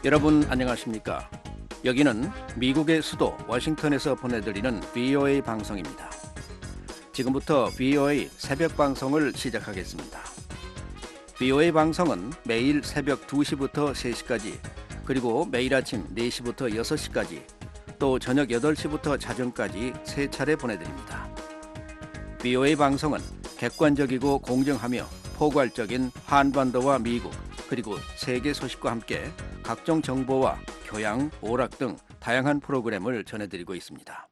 여러분 안녕하십니까? 여기는 미국의 수도 워싱턴에서 보내드리는 VOA 방송입니다. 지금부터 VOA 새벽 방송을 시작하겠습니다. VOA 방송은 매일 새벽 2시부터 3시까지, 그리고 매일 아침 4시부터 6시까지, 또 저녁 8시부터 자정까지 3차례 보내드립니다. VOA 방송은 객관적이고 공정하며 포괄적인 한반도와 미국, 그리고 세계 소식과 함께 각종 정보와 교양, 오락 등 다양한 프로그램을 전해드리고 있습니다.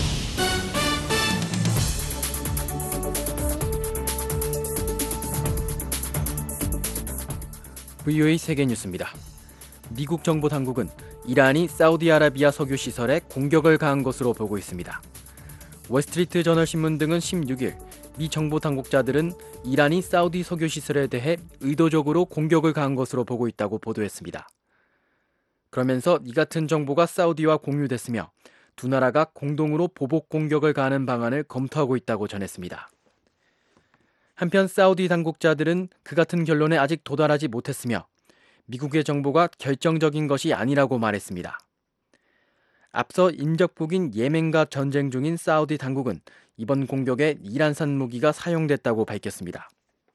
VOA 세계뉴스입니다. 미국 정보 당국은 이란이 사우디아라비아 석유 시설에 공격을 가한 것으로 보고 있습니다. 월스트리트 저널 신문 등은 16일 미 정보 당국자들은 이란이 사우디 석유 시설에 대해 의도적으로 공격을 가한 것으로 보고 있다고 보도했습니다. 그러면서 이 같은 정보가 사우디와 공유됐으며 두 나라가 공동으로 보복 공격을 가하는 방안을 검토하고 있다고 전했습니다. 한편 사우디 당국자들은 그 같은 결론에 아직 도달하지 못했으며 미국의 정보가 결정적인 것이 아니라고 말했습니다. 앞서 인접국인 예멘과 전쟁 중인 사우디 당국은 이번 공격에 이란산 무기가 사용됐다고 밝혔습니다.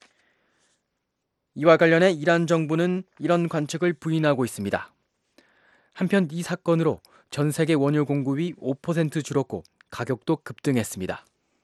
이와 관련해 이란 정부는 이런 관측을 부인하고 있습니다. 한편 이 사건으로 전 세계 원유 공급이 5% 줄었고 가격도 급등했습니다.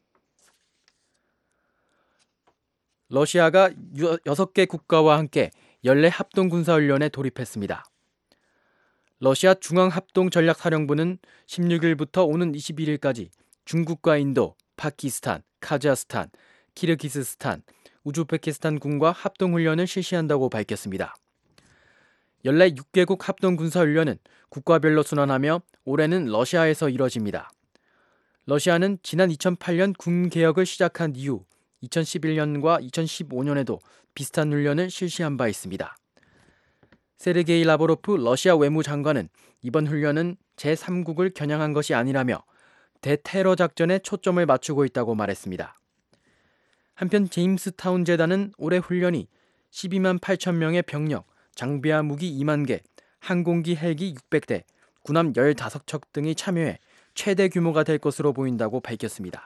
러시아가 6개 국가와 함께 연례 합동군사훈련에 돌입했습니다. 러시아 중앙합동전략사령부는 16일부터 오는 21일까지 중국과 인도, 파키스탄, 카자흐스탄, 키르기스스탄, 우즈베키스탄 군과 합동훈련을 실시한다고 밝혔습니다. 연례 6개국 합동군사훈련은 국가별로 순환하며 올해는 러시아에서 이뤄집니다. 러시아는 지난 2008년 군 개혁을 시작한 이후 2011년과 2015년에도 비슷한 훈련을 실시한 바 있습니다. 세르게이 라브로프 러시아 외무장관은 이번 훈련은 제3국을 겨냥한 것이 아니라며 대테러 작전에 초점을 맞추고 있다고 말했습니다. 한편 제임스타운 재단은 올해 훈련이 12만 8천 명의 병력, 장비와 무기 2만 개, 항공기 헬기 600대, 군함 15척 등이 참여해 최대 규모가 될 것으로 보인다고 밝혔습니다.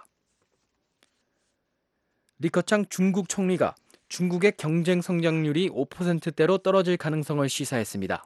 리커창 중국 총리가 중국의 경쟁 성장률이 5%대로 떨어질 가능성을 시사했습니다.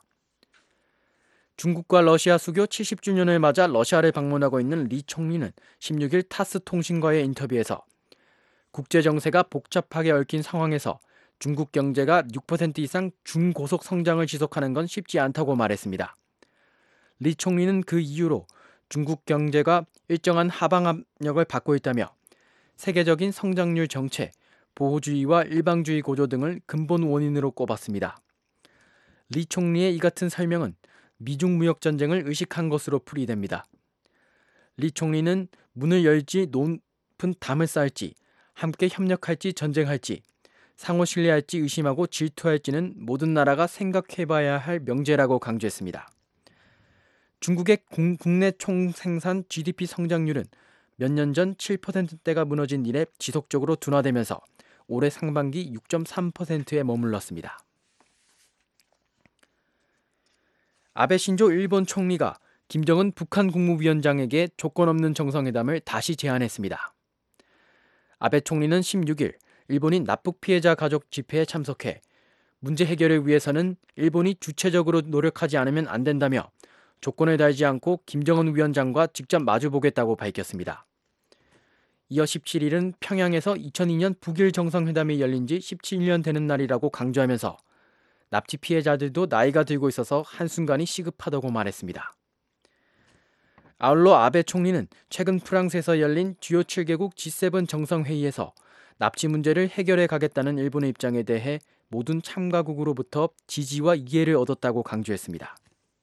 중국과 러시아 수교 70주년을 맞아 러시아를 방문하고 있는 리 총리는 16일 타스 통신과의 인터뷰에서 국제 정세가 복잡하게 얽힌 상황에서 중국 경제가 6% 이상 중고속 성장을 지속하는 건 쉽지 않다고 말했습니다. 리 총리는 그 이유로 중국 경제가 일정한 하방 압력을 받고 있다며 세계적인 성장률 정체, 보호주의와 일방주의 고조 등을 근본 원인으로 꼽았습니다. 리 총리의 이 같은 설명은 미중 무역 전쟁을 의식한 것으로 풀이됩니다. 리 총리는 문을 열지 높은 담을 쌓을지, 함께 협력할지 전쟁할지, 상호 신뢰할지 의심하고 질투할지는 모든 나라가 생각해봐야 할 명제라고 강조했습니다. 중국의 국내 총생산 GDP 성장률은 몇 년 전 7%대가 무너진 이래 지속적으로 둔화되면서 올해 상반기 6.3%에 머물렀습니다. 아베 신조 일본 총리가 김정은 북한 국무위원장에게 조건 없는 정상회담을 다시 제안했습니다. 아베 총리는 16일 일본인 납북 피해자 가족 집회에 참석해 문제 해결을 위해서는 일본이 주체적으로 노력하지 않으면 안 된다며 조건을 달지 않고 김정은 위원장과 직접 마주보겠다고 밝혔습니다. 이어 17일은 평양에서 2002년 북일 정상회담이 열린 지 17년 되는 날이라고 강조하면서 납치 피해자들도 나이가 들고 있어서 한순간이 시급하다고 말했습니다. 아울러 아베 총리는 최근 프랑스에서 열린 주요 7개국 G7 정상회의에서 납치 문제를 해결해 가겠다는 일본의 입장에 대해 모든 참가국으로부터 지지와 이해를 얻었다고 강조했습니다.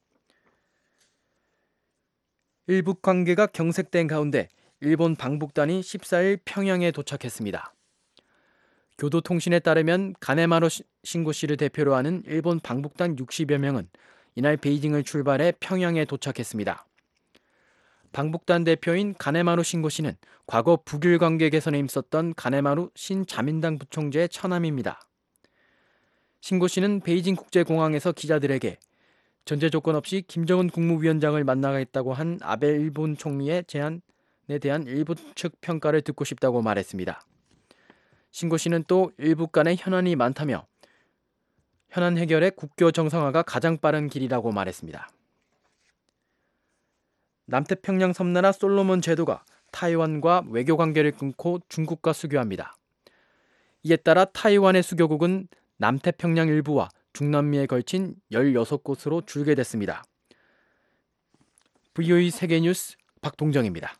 일북 관계가 경색된 가운데 일본 방북단이 14일 평양에 도착했습니다. 교도통신에 따르면 가네마루 신고시를 대표로 하는 일본 방북단 60여 명은 이날 베이징을 출발해 평양에 도착했습니다. 방북단 대표인 가네마루 신고시는 과거 북일 관계 개선에 힘썼던 가네마루 신자민당 부총재의 처남입니다. 신고시는 베이징 국제공항에서 기자들에게 전제 조건 없이 김정은 국무위원장을 만나겠다고 한 아베 일본 총리의 제안에 대한 일본 측 평가를 듣고 싶다고 말했습니다. 신고 씨는 또 일북 간의 현안이 많다며 현안 해결에 국교 정상화가 가장 빠른 길이라고 말했습니다. 남태평양 섬나라 솔로몬 제도가 타이완과 외교 관계를 끊고 중국과 수교합니다. 이에 따라 타이완의 수교국은 남태평양 일부와 중남미에 걸친 16곳으로 줄게 됐습니다. VOA 세계뉴스 박동정입니다.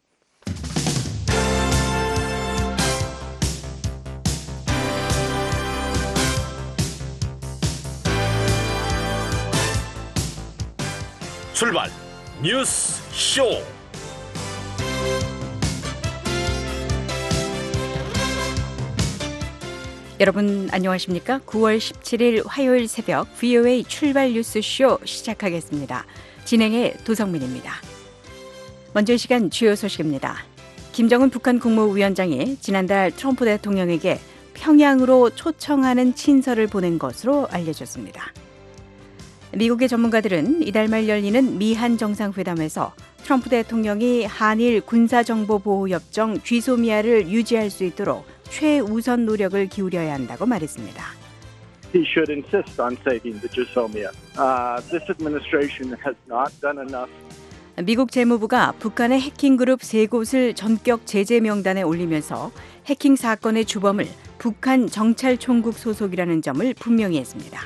출발 뉴스 쇼. 여러분 안녕하십니까? 9월 17일 화요일 새벽 VOA 출발 뉴스쇼 시작하겠습니다. 진행의 도성민입니다. 먼저 이 시간 주요 소식입니다. 김정은 북한 국무위원장이 지난달 트럼프 대통령에게 평양으로 초청하는 친서를 보낸 것으로 알려졌습니다. 미국의 전문가들은 이달 말 열리는 미한 정상회담에서 트럼프 대통령이 한일 군사정보보호협정 GSOMIA를 유지할 수 있도록 최우선 노력을 기울여야 한다고 말했습니다. He should insist on saving the GSOMIA. This administration has not done enough. 미국 재무부가 북한의 해킹 그룹 3곳을 전격 제재 명단에 올리면서 해킹 사건의 주범을 북한 정찰총국 소속이라는 점을 분명히 했습니다.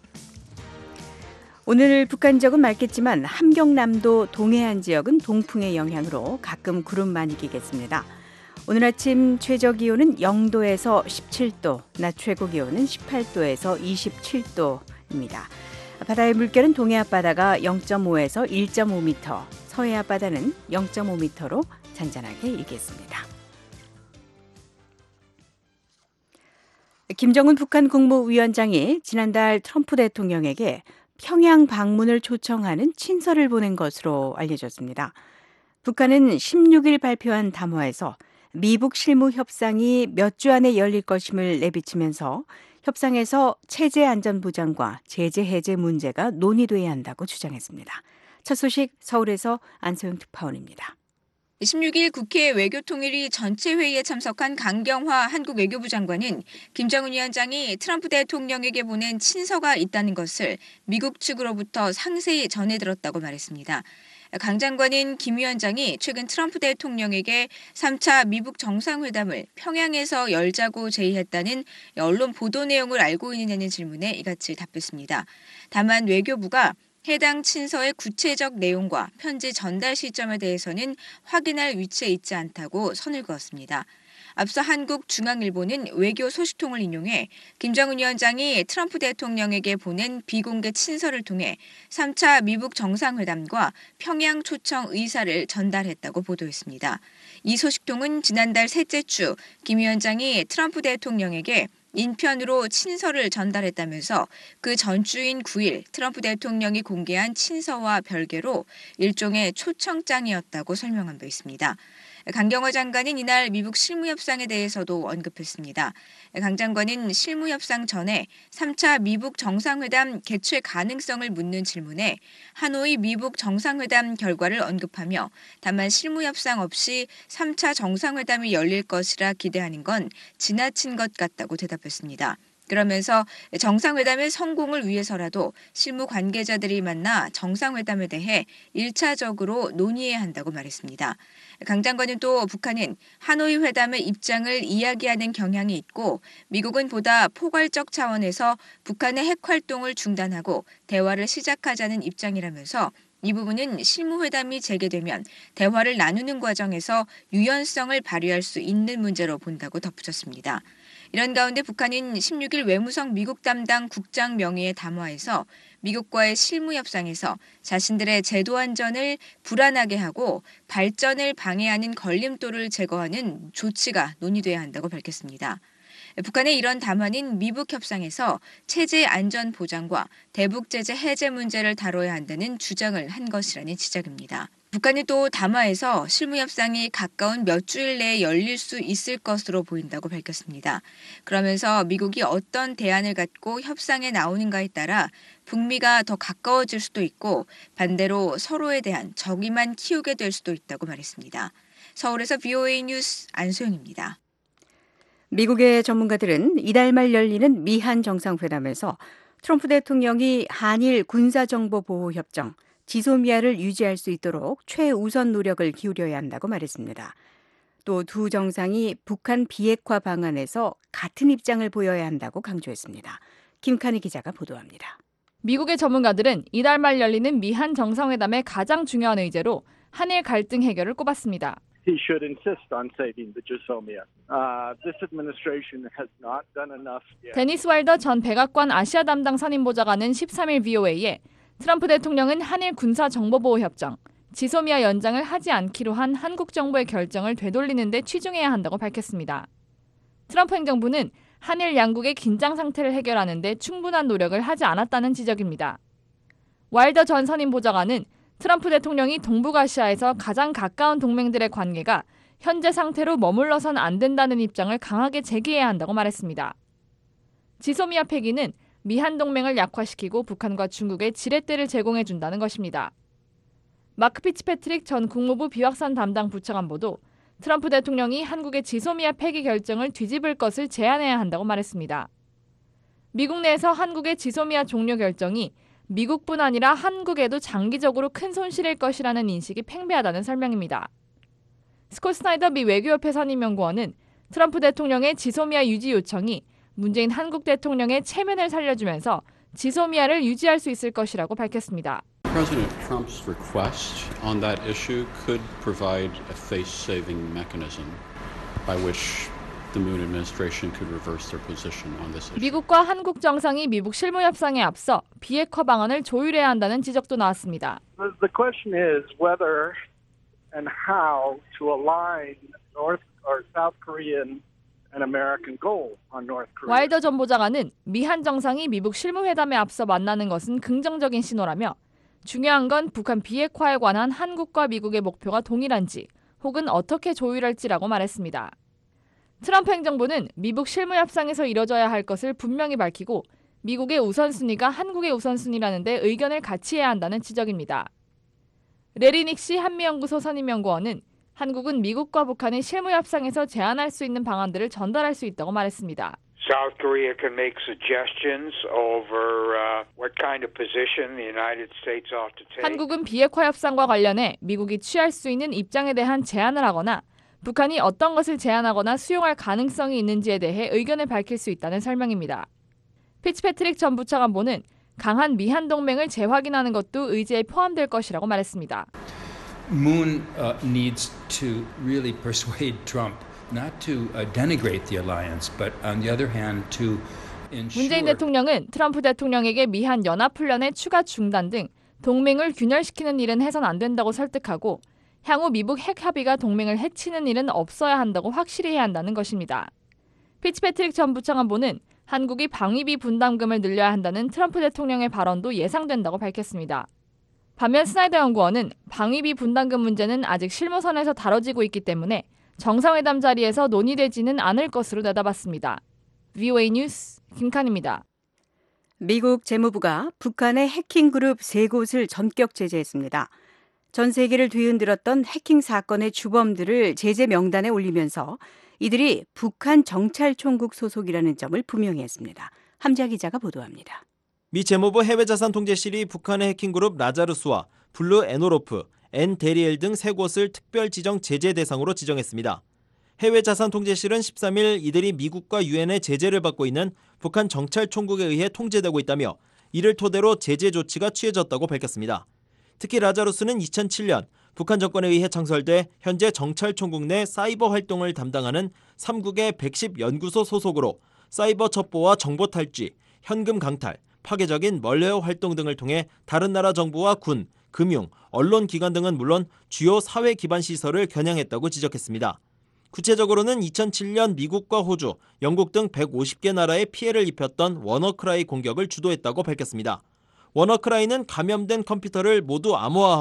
오늘 북한 지역은 맑겠지만 함경남도 동해안 지역은 동풍의 영향으로 가끔 구름만이 끼겠습니다. 오늘 아침 최저 기온은 0도에서 17도, 낮 최고 기온은 18도에서 27도입니다. 바다의 물결은 동해 앞바다가 0.5에서 1.5m, 서해 앞바다는 0.5m로 잔잔하게 일겠습니다. 김정은 북한 국무위원장이 지난달 트럼프 대통령에게 평양 방문을 초청하는 친서를 보낸 것으로 알려졌습니다. 북한은 16일 발표한 담화에서 미북 실무 협상이 몇 주 안에 열릴 것임을 내비치면서 협상에서 체제 안전 보장과 제재 해제 문제가 논의돼야 한다고 주장했습니다. 첫 소식 서울에서 안소영 특파원입니다. 16일 국회 외교통일위 전체 회의에 참석한 강경화 한국 외교부 장관은 김정은 위원장이 트럼프 대통령에게 보낸 친서가 있다는 것을 미국 측으로부터 상세히 전해 들었다고 말했습니다. 강 장관은 김 위원장이 최근 트럼프 대통령에게 3차 미북 정상회담을 평양에서 열자고 제의했다는 언론 보도 내용을 알고 있느냐는 질문에 이같이 답했습니다. 다만 외교부가 해당 친서의 구체적 내용과 편지 전달 시점에 대해서는 확인할 위치에 있지 않다고 선을 그었습니다. 앞서 한국중앙일보는 외교 소식통을 인용해 김정은 위원장이 트럼프 대통령에게 보낸 비공개 친서를 통해 3차 미북 정상회담과 평양 초청 의사를 전달했다고 보도했습니다. 이 소식통은 지난달 셋째 주 김 위원장이 트럼프 대통령에게 인편으로 친서를 전달했다면서 그 전주인 9일 트럼프 대통령이 공개한 친서와 별개로 일종의 초청장이었다고 설명한 바 있습니다. 강경화 장관은 이날 미북 실무협상에 대해서도 언급했습니다. 강 장관은 실무협상 전에 3차 미북 정상회담 개최 가능성을 묻는 질문에 하노이 미북 정상회담 결과를 언급하며 다만 실무협상 없이 3차 정상회담이 열릴 것이라 기대하는 건 지나친 것 같다고 대답했습니다. 그러면서 정상회담의 성공을 위해서라도 실무 관계자들이 만나 정상회담에 대해 1차적으로 논의해야 한다고 말했습니다. 강 장관은 또 북한은 하노이 회담의 입장을 이야기하는 경향이 있고 미국은 보다 포괄적 차원에서 북한의 핵 활동을 중단하고 대화를 시작하자는 입장이라면서 이 부분은 실무회담이 재개되면 대화를 나누는 과정에서 유연성을 발휘할 수 있는 문제로 본다고 덧붙였습니다. 이런 가운데 북한은 16일 외무성 미국 담당 국장 명의의 담화에서 미국과의 실무 협상에서 자신들의 제도 안전을 불안하게 하고 발전을 방해하는 걸림돌을 제거하는 조치가 논의돼야 한다고 밝혔습니다. 북한의 이런 담화는 미북 협상에서 체제 안전 보장과 대북 제재 해제 문제를 다뤄야 한다는 주장을 한 것이라는 지적입니다. 북한이 또 담화에서 실무 협상이 가까운 몇 주일 내에 열릴 수 있을 것으로 보인다고 밝혔습니다. 그러면서 미국이 어떤 대안을 갖고 협상에 나오는가에 따라 북미가 더 가까워질 수도 있고 반대로 서로에 대한 적의만 키우게 될 수도 있다고 말했습니다. 서울에서 VOA 뉴스 안소영입니다. 미국의 전문가들은 이달 말 열리는 미한 정상회담에서 트럼프 대통령이 한일 군사정보보호협정 지소미아를 유지할 수 있도록 최우선 노력을 기울여야 한다고 말했습니다. 또 두 정상이 북한 비핵화 방안에서 같은 입장을 보여야 한다고 강조했습니다. 김칸희 기자가 보도합니다. 미국의 전문가들은 이달 말 열리는 미한 정상회담의 가장 중요한 의제로 한일 갈등 해결을 꼽았습니다. He should insist on saving the Jusomia. This administration has not done enough yet. 데니스 와일더 전 백악관 아시아 담당 선임보좌관은 13일 VOA에 트럼프 대통령은 한일 군사정보보호협정, 지소미아 연장을 하지 않기로 한 한국 정부의 결정을 되돌리는 데 치중해야 한다고 밝혔습니다. 트럼프 행정부는 한일 양국의 긴장 상태를 해결하는 데 충분한 노력을 하지 않았다는 지적입니다. 와일더 전 선임보좌관은 트럼프 대통령이 동북아시아에서 가장 가까운 동맹들의 관계가 현재 상태로 머물러선 안 된다는 입장을 강하게 제기해야 한다고 말했습니다. 지소미아 폐기는 미한 동맹을 약화시키고 북한과 중국에 지렛대를 제공해준다는 것입니다. 마크 피츠패트릭 전 국무부 비확산 담당 부차관보도 트럼프 대통령이 한국의 지소미아 폐기 결정을 뒤집을 것을 제안해야 한다고 말했습니다. 미국 내에서 한국의 지소미아 종료 결정이 미국뿐 아니라 한국에도 장기적으로 큰 손실일 것이라는 인식이 팽배하다는 설명입니다. 스콧 스나이더 미 외교협회 선임연구원은 트럼프 대통령의 지소미아 유지 요청이 문재인 한국 대통령의 체면을 살려주면서 지소미아를 유지할 수 있을 것이라고 밝혔습니다. President Trump's request on that issue could provide a face-saving mechanism by which the Moon administration could reverse their position on this issue. 미국과 한국 정상이 미국 실무 협상에 앞서 비핵화 방안을 조율해야 한다는 지적도 나왔습니다. The question is whether and how to align North or South Korean and American goals on North Korea. 와일더 전 보좌관은 미한 정상이 미국 실무회담에 앞서 만나는 것은 긍정적인 신호라며 중요한 건 북한 비핵화에 관한 한국과 미국의 목표가 동일한지 혹은 어떻게 조율할지라고 말했습니다. 트럼프 행정부는 미국 실무 협상에서 이뤄져야 할 것을 분명히 밝히고 미국의 우선순위가 한국의 우선순위라는 데 의견을 같이 해야 한다는 지적입니다. 레리 닉시 한미연구소 선임연구원은 한국은 미국과 북한의 실무 협상에서 제안할 수 있는 방안들을 전달할 수 있다고 말했습니다. South Korea can make suggestions over what kind of position the United States ought to take. 한국은 비핵화 협상과 관련해 미국이 취할 수 있는 입장에 대한 제안을 하거나 북한이 어떤 것을 제안하거나 수용할 가능성이 있는지에 대해 의견을 밝힐 수 있다는 설명입니다. 피츠패트릭 전 부차관보는 강한 미한 동맹을 재확인하는 것도 의제에 포함될 것이라고 말했습니다. Moon needs to really persuade Trump not to denigrate the alliance, but on the other hand to ensure. 문재인 대통령은 트럼프 대통령에게 미한 연합훈련의 추가 중단 등 동맹을 균열시키는 일은 해선 안 된다고 설득하고 향후 미북 핵 합의가 동맹을 해치는 일은 없어야 한다고 확실히 해야 한다는 것입니다. 피츠패트릭 전 부차관보는 한국이 방위비 분담금을 늘려야 한다는 트럼프 대통령의 발언도 예상된다고 밝혔습니다. 반면 스나이더 연구원은 방위비 분담금 문제는 아직 실무선에서 다뤄지고 있기 때문에 정상회담 자리에서 논의되지는 않을 것으로 내다봤습니다. VOA 뉴스 김칸입니다. 미국 재무부가 북한의 해킹 그룹 3곳을 전격 제재했습니다. 전 세계를 뒤흔들었던 해킹 사건의 주범들을 제재 명단에 올리면서 이들이 북한 정찰총국 소속이라는 점을 분명히 했습니다. 함자 기자가 보도합니다. 미 재무부 해외자산통제실이 북한의 해킹그룹 라자루스와 블루 에노로프, 엔데리엘 등 3곳을 특별 지정 제재 대상으로 지정했습니다. 해외자산통제실은 13일 이들이 미국과 유엔의 제재를 받고 있는 북한 정찰총국에 의해 통제되고 있다며 이를 토대로 제재 조치가 취해졌다고 밝혔습니다. 특히 라자루스는 2007년 북한 정권에 의해 창설돼 현재 정찰총국 내 사이버 활동을 담당하는 3국의 110연구소 소속으로 사이버 첩보와 정보 탈취, 현금 강탈, 파괴적인 멀웨어 활동 등을 통해 다른 나라 정부와 군, 금융, 언론 기관 등은 물론 주요 사회 기반 시설을 겨냥했다고 지적했습니다. 구체적으로는 2007년 미국과 호주, 영국 등 150개 나라에 피해를 입혔던 워너크라이 공격을 주도했다고 밝혔습니다. 워너크라이는 감염된 컴퓨터를 모두 암호화하고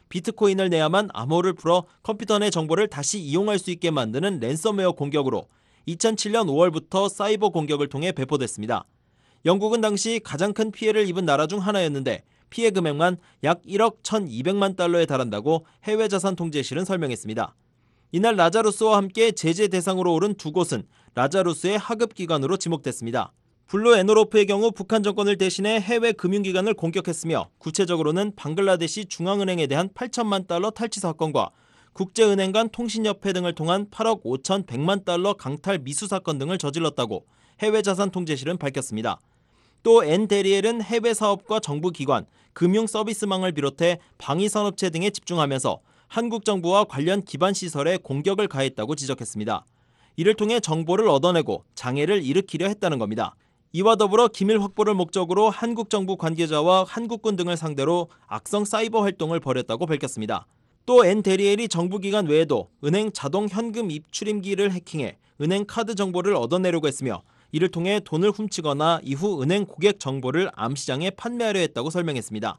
비트코인을 내야만 암호를 풀어 컴퓨터 내 정보를 다시 이용할 수 있게 만드는 랜섬웨어 공격으로 2007년 5월부터 사이버 공격을 통해 배포됐습니다. 영국은 당시 가장 큰 피해를 입은 나라 중 하나였는데 피해 금액만 약 1억 1,200만 달러에 달한다고 해외자산통제실은 설명했습니다. 이날 라자루스와 함께 제재 대상으로 오른 두 곳은 라자루스의 하급기관으로 지목됐습니다. 블루 에노로프의 경우 북한 정권을 대신해 해외 금융기관을 공격했으며 구체적으로는 방글라데시 중앙은행에 대한 8천만 달러 탈취 사건과 국제은행 간 통신협회 등을 통한 8억 5,100만 달러 강탈 미수 사건 등을 저질렀다고 해외자산통제실은 밝혔습니다. 또 엔데리엘은 해외 사업과 정부기관, 금융서비스망을 비롯해 방위산업체 등에 집중하면서 한국 정부와 관련 기반시설에 공격을 가했다고 지적했습니다. 이를 통해 정보를 얻어내고 장애를 일으키려 했다는 겁니다. 이와 더불어 기밀 확보를 목적으로 한국 정부 관계자와 한국군 등을 상대로 악성 사이버 활동을 벌였다고 밝혔습니다. 또 엔데리엘이 정부기관 외에도 은행 자동 현금 입출임기를 해킹해 은행 카드 정보를 얻어내려고 했으며 이를 통해 돈을 훔치거나 이후 은행 고객 정보를 암시장에 판매하려 했다고 설명했습니다.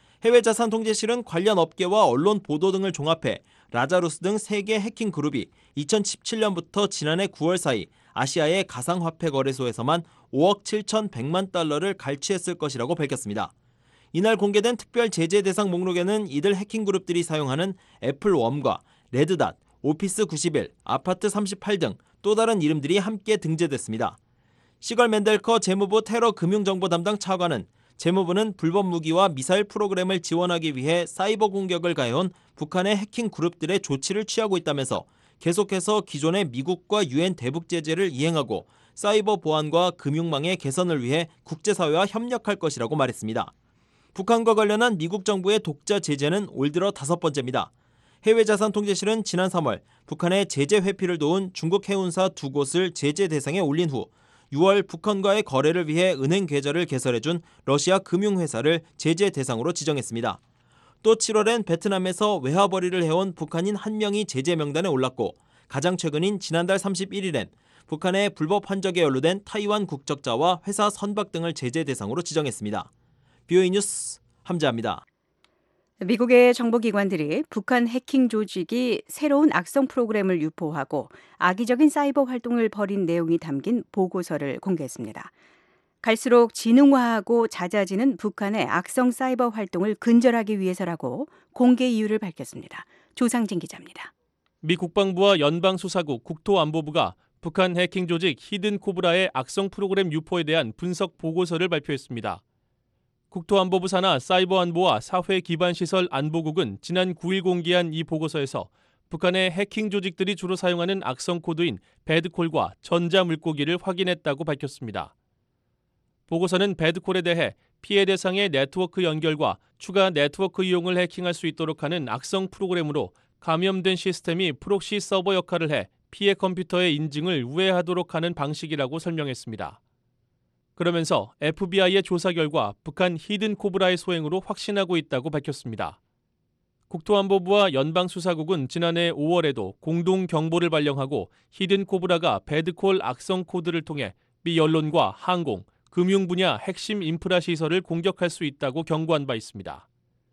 해외자산통제실은 관련 업계와 언론 보도 등을 종합해 라자루스 등 3개 해킹 그룹이 2017년부터 지난해 9월 사이 아시아의 가상화폐 거래소에서만 5억 7,100만 달러를 갈취했을 것이라고 밝혔습니다. 이날 공개된 특별 제재 대상 목록에는 이들 해킹 그룹들이 사용하는 애플웜과 레드닷, 오피스 91, 아파트 38 등 또 다른 이름들이 함께 등재됐습니다. 시걸 맨델커 재무부 테러 금융정보 담당 차관은 재무부는 불법 무기와 미사일 프로그램을 지원하기 위해 사이버 공격을 가해온 북한의 해킹 그룹들의 조치를 취하고 있다면서 계속해서 기존의 미국과 유엔 대북 제재를 이행하고 사이버 보안과 금융망의 개선을 위해 국제사회와 협력할 것이라고 말했습니다. 북한과 관련한 미국 정부의 독자 제재는 올 들어 5번째입니다. 해외자산통제실은 지난 3월 북한의 제재 회피를 도운 중국 해운사 2곳을 제재 대상에 올린 후 6월 북한과의 거래를 위해 은행 계좌를 개설해준 러시아 금융회사를 제재 대상으로 지정했습니다. 또 7월엔 베트남에서 외화벌이를 해온 북한인 한 명이 제재 명단에 올랐고 가장 최근인 지난달 31일엔 북한의 불법 환적에 연루된 타이완 국적자와 회사 선박 등을 제재 대상으로 지정했습니다. BOE 뉴스 함재합니다. 미국의 정보기관들이 북한 해킹 조직이 새로운 악성 프로그램을 유포하고 악의적인 사이버 활동을 벌인 내용이 담긴 보고서를 공개했습니다. 갈수록 지능화하고 잦아지는 북한의 악성 사이버 활동을 근절하기 위해서라고 공개 이유를 밝혔습니다. 조상진 기자입니다. 미 국방부와 연방수사국 국토안보부가 북한 해킹 조직 히든코브라의 악성 프로그램 유포에 대한 분석 보고서를 발표했습니다. 국토안보부 산하 사이버안보와 사회기반시설 안보국은 지난 9일 공개한 이 보고서에서 북한의 해킹 조직들이 주로 사용하는 악성 코드인 배드콜과 전자물고기를 확인했다고 밝혔습니다. 보고서는 배드콜에 대해 피해 대상의 네트워크 연결과 추가 네트워크 이용을 해킹할 수 있도록 하는 악성 프로그램으로 감염된 시스템이 프록시 서버 역할을 해 피해 컴퓨터의 인증을 우회하도록 하는 방식이라고 설명했습니다. 그러면서 FBI의 조사 결과 북한 히든코브라의 소행으로 확신하고 있다고 밝혔습니다. 국토안보부와 연방수사국은 지난해 5월에도 공동 경보를 발령하고 히든코브라가 배드콜 악성 코드를 통해 미 언론과 항공, 금융 분야 핵심 인프라 시설을 공격할 수 있다고 경고한 바 있습니다.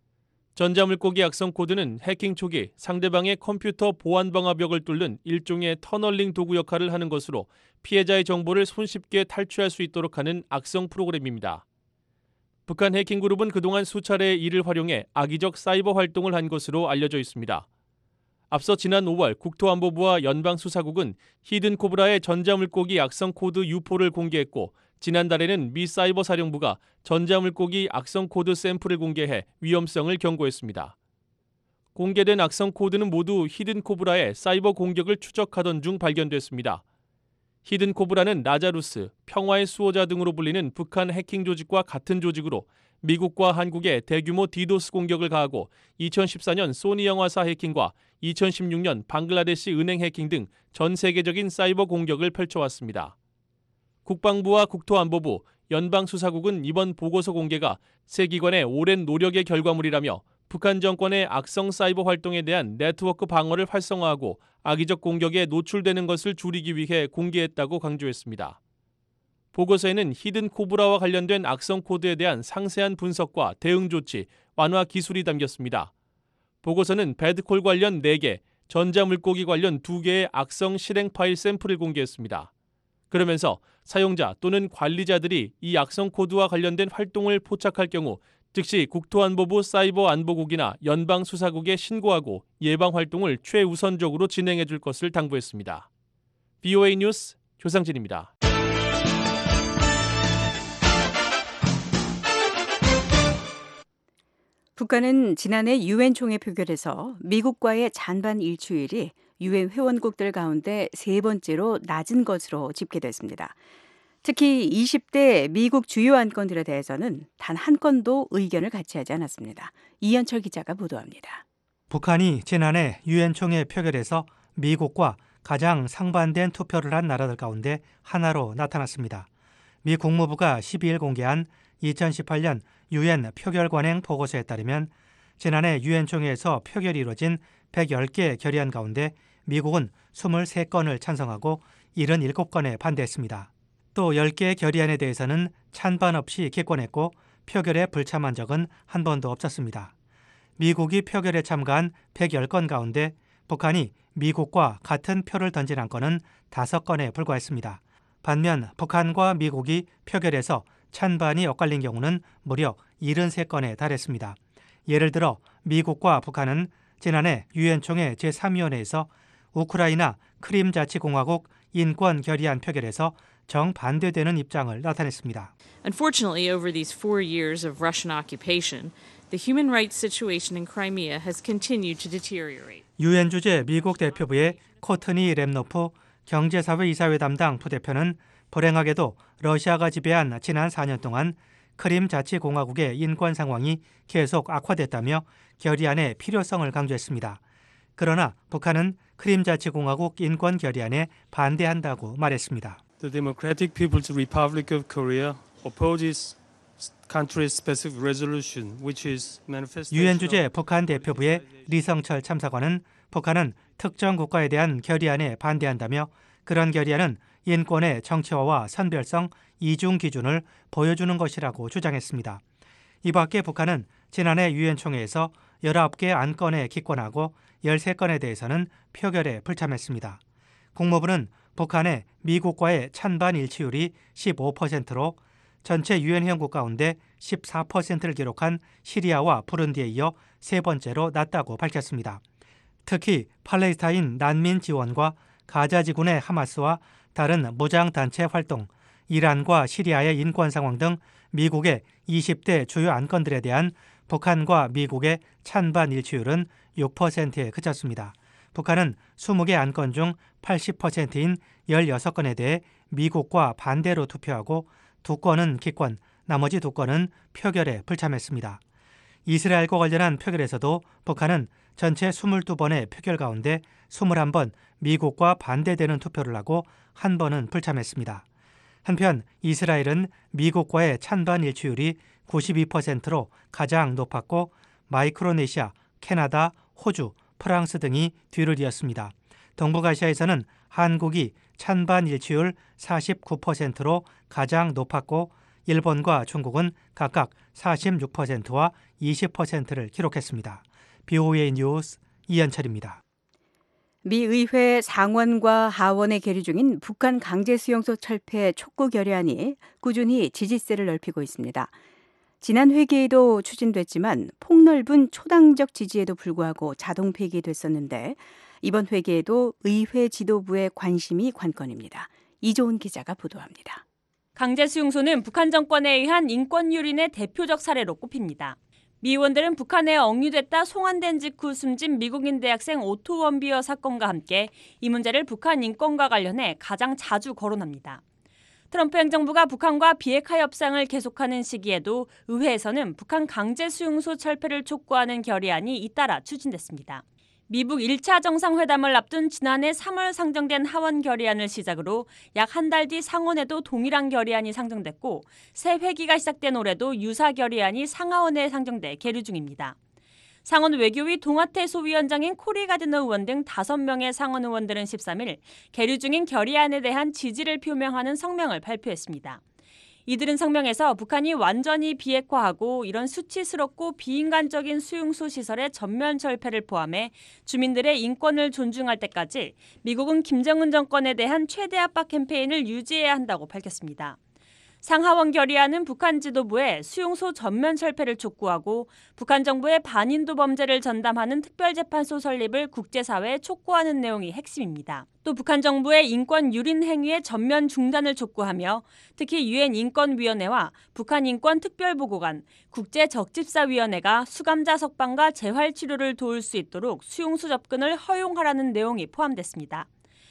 전자물고기 악성 코드는 해킹 초기 상대방의 컴퓨터 보안 방화벽을 뚫는 일종의 터널링 도구 역할을 하는 것으로 피해자의 정보를 손쉽게 탈취할 수 있도록 하는 악성 프로그램입니다. 북한 해킹 그룹은 그동안 수차례 이를 활용해 악의적 사이버 활동을 한 것으로 알려져 있습니다. 앞서 지난 5월 국토안보부와 연방수사국은 히든코브라의 전자물고기 악성 코드 유포를 공개했고 지난달에는 미 사이버사령부가 전자물고기 악성 코드 샘플을 공개해 위험성을 경고했습니다. 공개된 악성 코드는 모두 히든코브라의 사이버 공격을 추적하던 중 발견됐습니다. 히든코브라는 라자루스, 평화의 수호자 등으로 불리는 북한 해킹 조직과 같은 조직으로 미국과 한국에 대규모 디도스 공격을 가하고 2014년 소니 영화사 해킹과 2016년 방글라데시 은행 해킹 등 전 세계적인 사이버 공격을 펼쳐왔습니다. 국방부와 국토안보부, 연방수사국은 이번 보고서 공개가 세 기관의 오랜 노력의 결과물이라며 북한 정권의 악성 사이버 활동에 대한 네트워크 방어를 활성화하고 악의적 공격에 노출되는 것을 줄이기 위해 공개했다고 강조했습니다. 보고서에는 히든코브라와 관련된 악성 코드에 대한 상세한 분석과 대응 조치, 완화 기술이 담겼습니다. 보고서는 배드콜 관련 4개, 전자물고기 관련 2개의 악성 실행 파일 샘플을 공개했습니다. 그러면서 사용자 또는 관리자들이 이 악성 코드와 관련된 활동을 포착할 경우 즉시 국토안보부 사이버안보국이나 연방수사국에 신고하고 예방 활동을 최우선적으로 진행해 줄 것을 당부했습니다. BOA 뉴스 조상진입니다. 북한은 지난해 유엔 총회 표결에서 미국과의 찬반 일치율이 유엔 회원국들 가운데 3번째로 낮은 것으로 집계됐습니다. 특히 20대 미국 주요 안건들에 대해서는 단 한 건도 의견을 같이 하지 않았습니다. 이현철 기자가 보도합니다. 북한이 지난해 유엔 총회 표결에서 미국과 가장 상반된 투표를 한 나라들 가운데 하나로 나타났습니다. 미 국무부가 12일 공개한 2018년 유엔 표결관행 보고서에 따르면 지난해 유엔 총회에서 표결이 이루어진 110개 결의안 가운데 미국은 23건을 찬성하고 77건에 반대했습니다. 또 10개의 결의안에 대해서는 찬반 없이 기권했고 표결에 불참한 적은 한 번도 없었습니다. 미국이 표결에 참가한 110건 가운데 북한이 미국과 같은 표를 던진 안건은 5건에 불과했습니다. 반면 북한과 미국이 표결에서 찬반이 엇갈린 경우는 무려 73건에 달했습니다. 예를 들어 미국과 북한은 지난해 유엔 총회 제3위원회에서 우크라이나 크림자치공화국 인권 결의안 표결에서 정반대되는 입장을 나타냈습니다. Unfortunately, over these 4 years of Russian occupation, the human rights situation in Crimea has continued to deteriorate. 유엔 주재 미국 대표부의 코트니 랩노프 경제사회 이사회 담당 부대표는 불행하게도 러시아가 지배한 지난 4년 동안 크림 자치공화국의 인권 상황이 계속 악화됐다며 결의안의 필요성을 강조했습니다. 그러나 북한은 크림 자치공화국 인권 결의안에 반대한다고 말했습니다. The Democratic People's Republic of Korea opposes country-specific resolution, which is manifestation. 유엔 주재 북한 대표부의 리성철 참사관은 북한은 특정 국가에 대한 결의안에 반대한다며 그런 결의안은 인권의 정치화와 선별성 이중 기준을 보여주는 것이라고 주장했습니다. 이 밖에 북한은 지난해 유엔 총회에서 19개 안건에 기권하고 13건에 대해서는 표결에 불참했습니다. 국무부는 북한의 미국과의 찬반 일치율이 15%로 전체 유엔 회원국 가운데 14%를 기록한 시리아와 부룬디에 이어 3번째로 낮다고 밝혔습니다. 특히 팔레스타인 난민 지원과 가자 지군의 하마스와 다른 무장단체 활동, 이란과 시리아의 인권 상황 등 미국의 20대 주요 안건들에 대한 북한과 미국의 찬반 일치율은 6%에 그쳤습니다. 북한은 20개 안건 중 80%인 16건에 대해 미국과 반대로 투표하고 2건은 기권, 나머지 2건은 표결에 불참했습니다. 이스라엘과 관련한 표결에서도 북한은 전체 22번의 표결 가운데 21번 미국과 반대되는 투표를 하고 1번은 불참했습니다. 한편 이스라엘은 미국과의 찬반 일치율이 92%로 가장 높았고 마이크로네시아, 캐나다, 호주, 프랑스 등이 뒤를 이었습니다. 동북아시아에서는 한국이 찬반 일치율 49%로 가장 높았고 일본과 중국은 각각 46%와 20%를 기록했습니다. BOA 뉴스 이현철입니다. 미 의회 상원과 하원에 계류 중인 북한 강제수용소 철폐 촉구 결의안이 꾸준히 지지세를 넓히고 있습니다. 지난 회기에도 추진됐지만 폭넓은 초당적 지지에도 불구하고 자동 폐기됐었는데 이번 회기에도 의회 지도부의 관심이 관건입니다. 이조은 기자가 보도합니다. 강제수용소는 북한 정권에 의한 인권 유린의 대표적 사례로 꼽힙니다. 미 의원들은 북한에 억류됐다 송환된 직후 숨진 미국인 대학생 오토 원비어 사건과 함께 이 문제를 북한 인권과 관련해 가장 자주 거론합니다. 트럼프 행정부가 북한과 비핵화 협상을 계속하는 시기에도 의회에서는 북한 강제수용소 철폐를 촉구하는 결의안이 잇따라 추진됐습니다. 미북 1차 정상회담을 앞둔 지난해 3월 상정된 하원 결의안을 시작으로 약 한 달 뒤 상원에도 동일한 결의안이 상정됐고 새 회기가 시작된 올해도 유사 결의안이 상하원에 상정돼 계류 중입니다. 상원 외교위 동아태 소위원장인 코리 가드너 의원 등 5명의 상원 의원들은 13일 계류 중인 결의안에 대한 지지를 표명하는 성명을 발표했습니다. 이들은 성명에서 북한이 완전히 비핵화하고 이런 수치스럽고 비인간적인 수용소 시설의 전면 철폐를 포함해 주민들의 인권을 존중할 때까지 미국은 김정은 정권에 대한 최대 압박 캠페인을 유지해야 한다고 밝혔습니다. 상하원 결의안은 북한 지도부에 수용소 전면 철폐를 촉구하고 북한 정부의 반인도 범죄를 전담하는 특별재판소 설립을 국제사회에 촉구하는 내용이 핵심입니다. 또 북한 정부의 인권 유린 행위의 전면 중단을 촉구하며 특히 유엔 인권위원회와 북한 인권 특별보고관, 국제적집사위원회가 수감자 석방과 재활치료를 도울 수 있도록 수용소 접근을 허용하라는 내용이 포함됐습니다.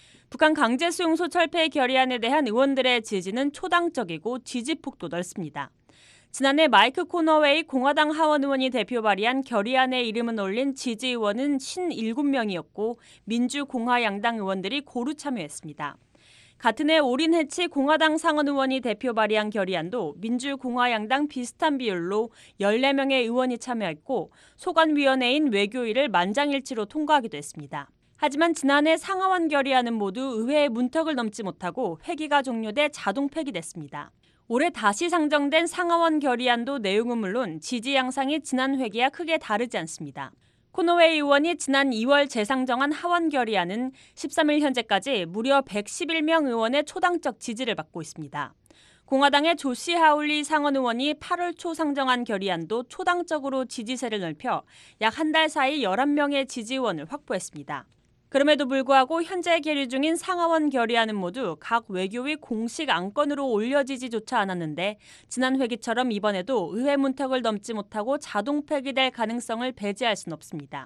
북한 강제 수용소 철폐 결의안에 대한 의원들의 지지는 초당적이고 지지폭도 넓습니다. 지난해 마이크 코너웨이 공화당 하원 의원이 대표 발의한 결의안에 이름을 올린 지지 의원은 57명이었고 민주공화 양당 의원들이 고루 참여했습니다. 같은 해 오린 해치 공화당 상원 의원이 대표 발의한 결의안도 민주공화 양당 비슷한 비율로 14명의 의원이 참여했고 소관위원회인 외교위를 만장일치로 통과하기도 했습니다. 하지만 지난해 상하원 결의안은 모두 의회의 문턱을 넘지 못하고 회기가 종료돼 자동 폐기됐습니다. 올해 다시 상정된 상하원 결의안도 내용은 물론 지지 양상이 지난 회기와 크게 다르지 않습니다. 코노웨이 의원이 지난 2월 재상정한 하원 결의안은 13일 현재까지 무려 111명 의원의 초당적 지지를 받고 있습니다. 공화당의 조시 하울리 상원 의원이 8월 초 상정한 결의안도 초당적으로 지지세를 넓혀 약 한 달 사이 11명의 지지의원을 확보했습니다. 그럼에도 불구하고 현재 계류 중인 상하원 결의안은 모두 각 외교위 공식 안건으로 올려지지조차 않았는데 지난 회기처럼 이번에도 의회 문턱을 넘지 못하고 자동 폐기될 가능성을 배제할 수는 없습니다.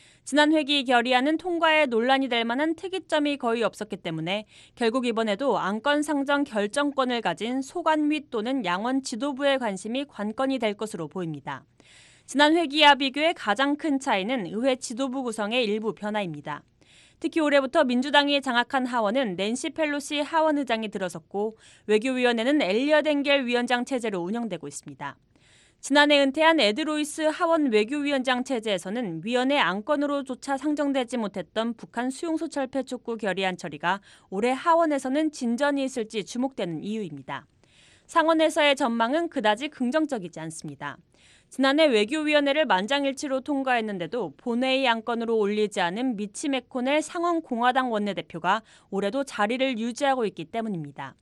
지난 회기 결의안은 통과에 논란이 될 만한 특이점이 거의 없었기 때문에 결국 이번에도 안건 상정 결정권을 가진 소관위 또는 양원 지도부의 관심이 관건이 될 것으로 보입니다. 지난 회기와 비교해 가장 큰 차이는 의회 지도부 구성의 일부 변화입니다. 특히 올해부터 민주당이 장악한 하원은 낸시 펠로시 하원 의장이 들어섰고 외교위원회는 엘리엇 엥겔 위원장 체제로 운영되고 있습니다. 지난해 은퇴한 에드 로이스 하원 외교위원장 체제에서는 위원회 안건으로조차 상정되지 못했던 북한 수용소 철폐 촉구 결의안 처리가 올해 하원에서는 진전이 있을지 주목되는 이유입니다. 상원에서의 전망은 그다지 긍정적이지 않습니다. 지난해 외교위원회를 만장일치로 통과했는데도 본회의 안건으로 올리지 않은 미치 맥코넬 상원 공화당 원내대표가 올해도 자리를 유지하고 있기 때문입니다.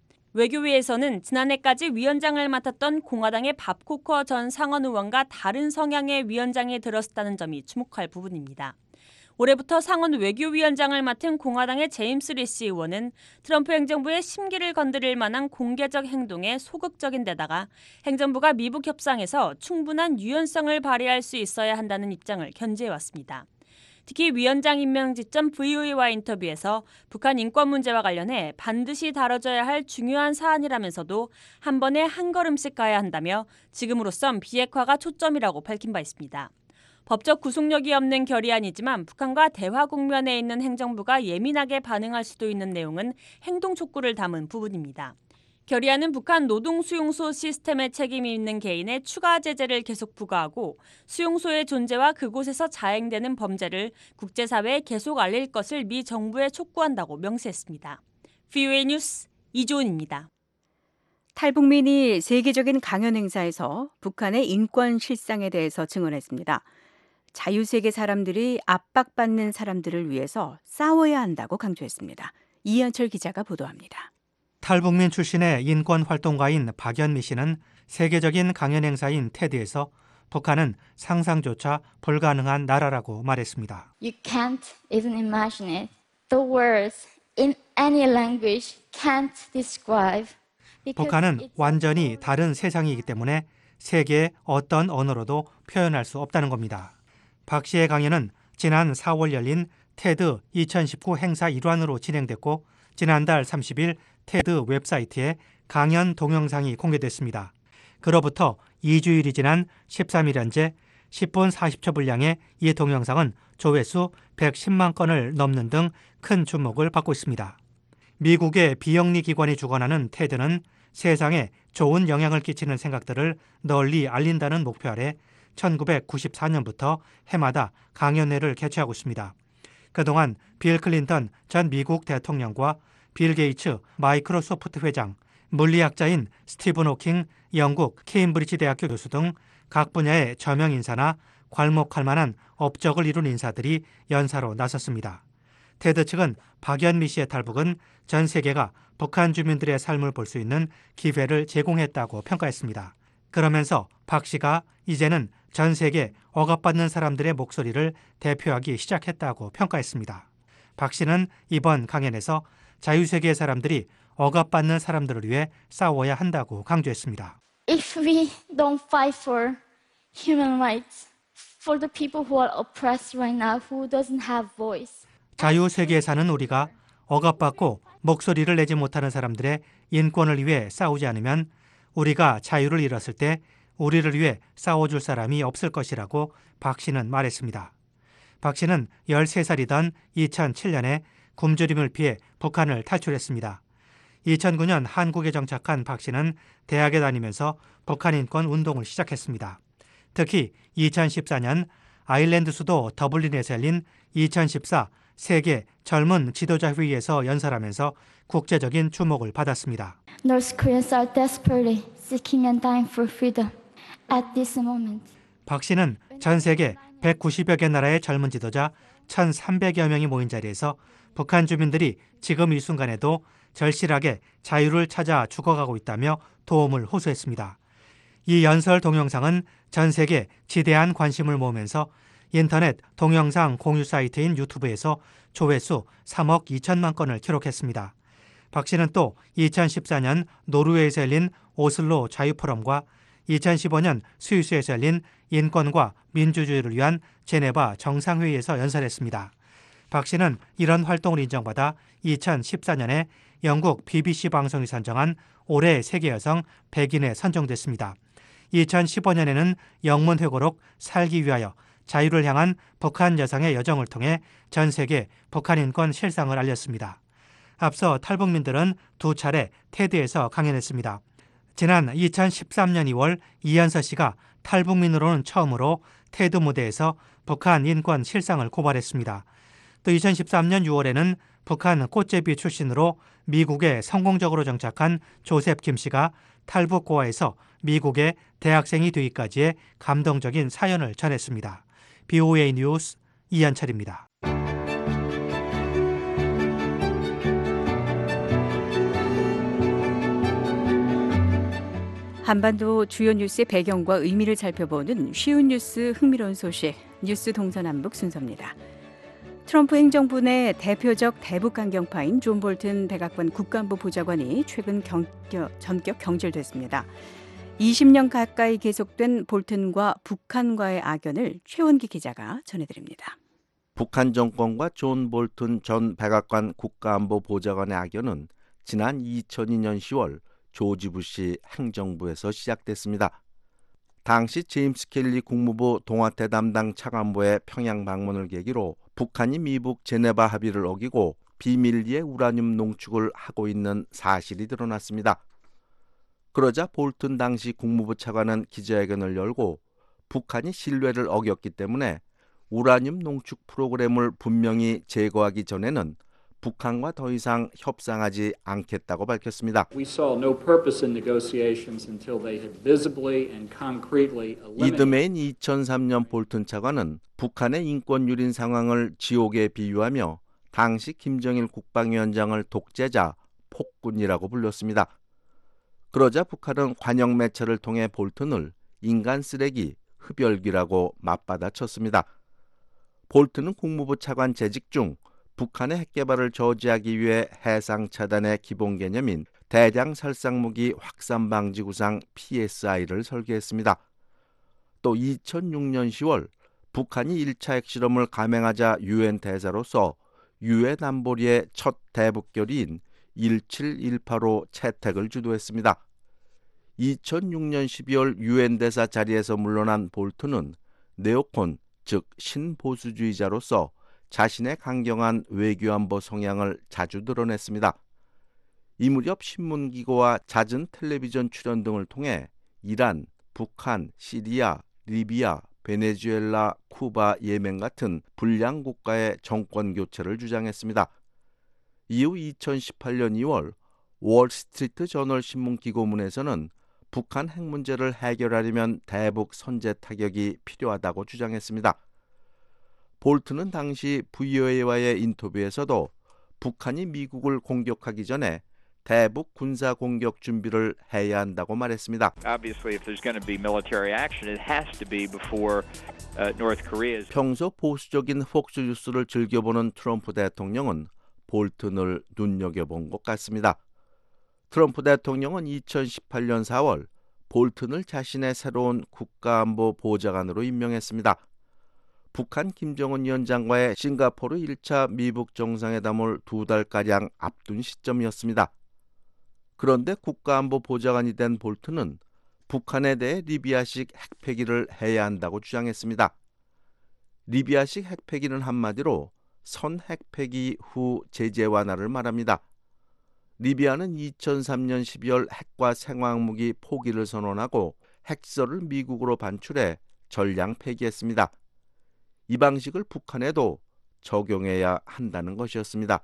외교위에서는 지난해까지 위원장을 맡았던 공화당의 밥 코커 전 상원 의원과 다른 성향의 위원장이 들었다는 점이 주목할 부분입니다. 올해부터 상원 외교위원장을 맡은 공화당의 제임스 리시 의원은 트럼프 행정부의 심기를 건드릴 만한 공개적 행동에 소극적인 데다가 행정부가 미북 협상에서 충분한 유연성을 발휘할 수 있어야 한다는 입장을 견지해왔습니다. 특히 위원장 임명 지점 VOA와 인터뷰에서 북한 인권 문제와 관련해 반드시 다뤄져야 할 중요한 사안이라면서도 한 번에 한 걸음씩 가야 한다며 지금으로선 비핵화가 초점이라고 밝힌 바 있습니다. 법적 구속력이 없는 결의안이지만 북한과 대화 국면에 있는 행정부가 예민하게 반응할 수도 있는 내용은 행동 촉구를 담은 부분입니다. 결의안은 북한 노동수용소 시스템에 책임이 있는 개인의 추가 제재를 계속 부과하고 수용소의 존재와 그곳에서 자행되는 범죄를 국제사회에 계속 알릴 것을 미 정부에 촉구한다고 명시했습니다. VOA 뉴스 이조은입니다. 탈북민이 세계적인 강연 행사에서 북한의 인권 실상에 대해서 증언했습니다. 자유세계 사람들이 압박받는 사람들을 위해서 싸워야 한다고 강조했습니다. 이현철 기자가 보도합니다. 탈북민 출신의 인권활동가인 박연미 씨는 세계적인 강연 행사인 테드에서 북한은 상상조차 불가능한 나라라고 말했습니다. You can't even imagine it. The words in any language can't describe. 북한은 완전히 다른 세상이기 때문에 세계의 어떤 언어로도 표현할 수 없다는 겁니다. 박 씨의 강연은 지난 4월 열린 테드 2019 행사 일환으로 진행됐고 지난달 30일 테드 웹사이트에 강연 동영상이 공개됐습니다. 그로부터 2주일이 지난 13일 현재 10분 40초 분량의 이 동영상은 조회수 110만 건을 넘는 등 큰 주목을 받고 있습니다. 미국의 비영리 기관이 주관하는 테드는 세상에 좋은 영향을 끼치는 생각들을 널리 알린다는 목표 아래 1994년부터 해마다 강연회를 개최하고 있습니다. 그동안 빌 클린턴 전 미국 대통령과 빌 게이츠 마이크로소프트 회장, 물리학자인 스티븐 호킹 영국 케임브리지 대학교 교수 등 각 분야의 저명 인사나 괄목할 만한 업적을 이룬 인사들이 연사로 나섰습니다. 테드 측은 박연미 씨의 탈북은 전 세계가 북한 주민들의 삶을 볼 수 있는 기회를 제공했다고 평가했습니다. 그러면서 박 씨가 이제는 전 세계 억압받는 사람들의 목소리를 대표하기 시작했다고 평가했습니다. 박 씨는 이번 강연에서 자유세계의 사람들이 억압받는 사람들을 위해 싸워야 한다고 강조했습니다. If we don't fight for human rights, for the people who are oppressed right now, who doesn't have voice. 자유세계에 사는 우리가 억압받고 목소리를 내지 못하는 사람들의 인권을 위해 싸우지 않으면 우리가 자유를 잃었을 때 우리를 위해 싸워줄 사람이 없을 것이라고 박 씨는 말했습니다. 박 씨는 13살이던 2007년에 굶주림을 피해 북한을 탈출했습니다. 2009년 한국에 정착한 박 씨는 대학에 다니면서 북한 인권 운동을 시작했습니다. 특히 2014년 아일랜드 수도 더블린에서 열린 2014 세계 젊은 지도자 회의에서 연설하면서 국제적인 주목을 받았습니다. North Koreans are desperately seeking and dying for freedom at this moment. 박 씨는 전 세계 190여 개 나라의 젊은 지도자 1,300여 명이 모인 자리에서 북한 주민들이 지금 이 순간에도 절실하게 자유를 찾아 죽어가고 있다며 도움을 호소했습니다. 이 연설 동영상은 전 세계 지대한 관심을 모으면서 인터넷 동영상 공유 사이트인 유튜브에서 조회수 3억 2천만 건을 기록했습니다. 박 씨는 또 2014년 노르웨이에서 열린 오슬로 자유포럼과 2015년 스위스에서 열린 인권과 민주주의를 위한 제네바 정상회의에서 연설했습니다. 박 씨는 이런 활동을 인정받아 2014년에 영국 BBC 방송이 선정한 올해 세계 여성 100인에 선정됐습니다. 2015년에는 영문회고록 살기 위하여 자유를 향한 북한 여성의 여정을 통해 전 세계 북한 인권 실상을 알렸습니다. 앞서 탈북민들은 2차례 테드에서 강연했습니다. 지난 2013년 2월 이현서 씨가 탈북민으로는 처음으로 테드 무대에서 북한 인권 실상을 고발했습니다. 또 2013년 6월에는 북한 꽃제비 출신으로 미국에 성공적으로 정착한 조셉 김 씨가 탈북 고아에서 미국의 대학생이 되기까지의 감동적인 사연을 전했습니다. BOA 뉴스 이한철입니다. 한반도 주요 뉴스의 배경과 의미를 살펴보는 쉬운 뉴스 흥미로운 소식, 뉴스 동서남북 순서입니다. 트럼프 행정부 내 대표적 대북 강경파인 존 볼튼 백악관 국가안보 보좌관이 최근 전격 경질됐습니다. 20년 가까이 계속된 볼튼과 북한과의 악연을 최원기 기자가 전해드립니다. 북한 정권과 존 볼튼 전 백악관 국가안보 보좌관의 악연은 지난 2002년 10월 조지 부시 행정부에서 시작됐습니다. 당시 제임스 켈리 국무부 동아태 담당 차관보의 평양 방문을 계기로 북한이 미북 제네바 합의를 어기고 비밀리에 우라늄 농축을 하고 있는 사실이 드러났습니다. 그러자 볼튼 당시 국무부 차관은 기자회견을 열고 북한이 신뢰를 어겼기 때문에 우라늄 농축 프로그램을 분명히 제거하기 전에는 북한과 더 이상 협상하지 않겠다고 밝혔습니다. 이듬해인 2003년 볼튼 차관은 북한의 인권 유린 상황을 지옥에 비유하며 당시 김정일 국방위원장을 독재자, 폭군이라고 불렀습니다. 그러자 북한은 관영 매체를 통해 볼튼을 인간 쓰레기, 흡혈귀라고 맞받아쳤습니다. 볼튼은 국무부 차관 재직 중 북한의 핵개발을 저지하기 위해 해상 차단의 기본 개념인 대량 살상무기 확산 방지 구상 PSI를 설계했습니다. 또 2006년 10월 북한이 1차 핵실험을 감행하자 유엔 대사로서 유엔 안보리의 첫 대북 결의인 17185 채택을 주도했습니다. 2006년 12월 유엔 대사 자리에서 물러난 볼튼은 네오콘, 즉 신보수주의자로서 자신의 강경한 외교안보 성향을 자주 드러냈습니다. 이 무렵 신문기고와 잦은 텔레비전 출연 등을 통해 이란, 북한, 시리아, 리비아, 베네수엘라, 쿠바, 예멘 같은 불량 국가의 정권 교체를 주장했습니다. 이후 2018년 2월 월스트리트 저널 신문 기고문에서는 북한 핵 문제를 해결하려면 대북 선제 타격이 필요하다고 주장했습니다. 볼튼은 당시 VOA와의 인터뷰에서도 북한이 미국을 공격하기 전에 대북 군사 공격 준비를 해야 한다고 말했습니다. 평소 보수적인 폭스 뉴스를 즐겨보는 트럼프 대통령은 볼튼을 눈여겨본 것 같습니다. 트럼프 대통령은 2018년 4월 볼튼을 자신의 새로운 국가안보 보좌관으로 임명했습니다. 북한 김정은 위원장과의 싱가포르 1차 미북 정상회담을 2달가량 앞둔 시점이었습니다. 그런데 국가안보 보좌관이 된 볼튼은 북한에 대해 리비아식 핵폐기를 해야 한다고 주장했습니다. 리비아식 핵폐기는 한마디로 선 핵폐기 후 제재 완화를 말합니다. 리비아는 2003년 12월 핵과 생화학무기 포기를 선언하고 핵시설을 미국으로 반출해 전량 폐기했습니다. 이 방식을 북한에도 적용해야 한다는 것이었습니다.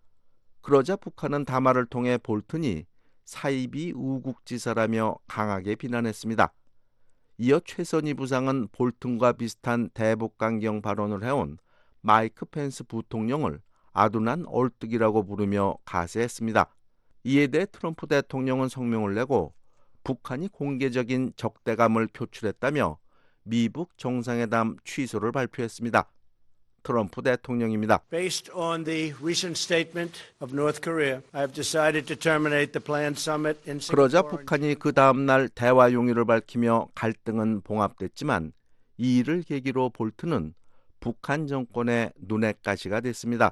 그러자 북한은 담화를 통해 볼튼이 사이비 우국지사라며 강하게 비난했습니다. 이어 최선희 부상은 볼튼과 비슷한 대북강경 발언을 해온 마이크 펜스 부통령을 아둔한 얼뜨기라고 부르며 가세했습니다. 이에 대해 트럼프 대통령은 성명을 내고 북한이 공개적인 적대감을 표출했다며 미북 정상회담 취소를 발표했습니다. 트럼프 대통령입니다. Based on the recent statement of North Korea, I have decided to terminate the planned summit in Singapore. 그러자 북한이 그 다음 날 대화 용의를 밝히며 갈등은 봉합됐지만 이 일을 계기로 볼튼은 북한 정권의 눈엣가시가 됐습니다.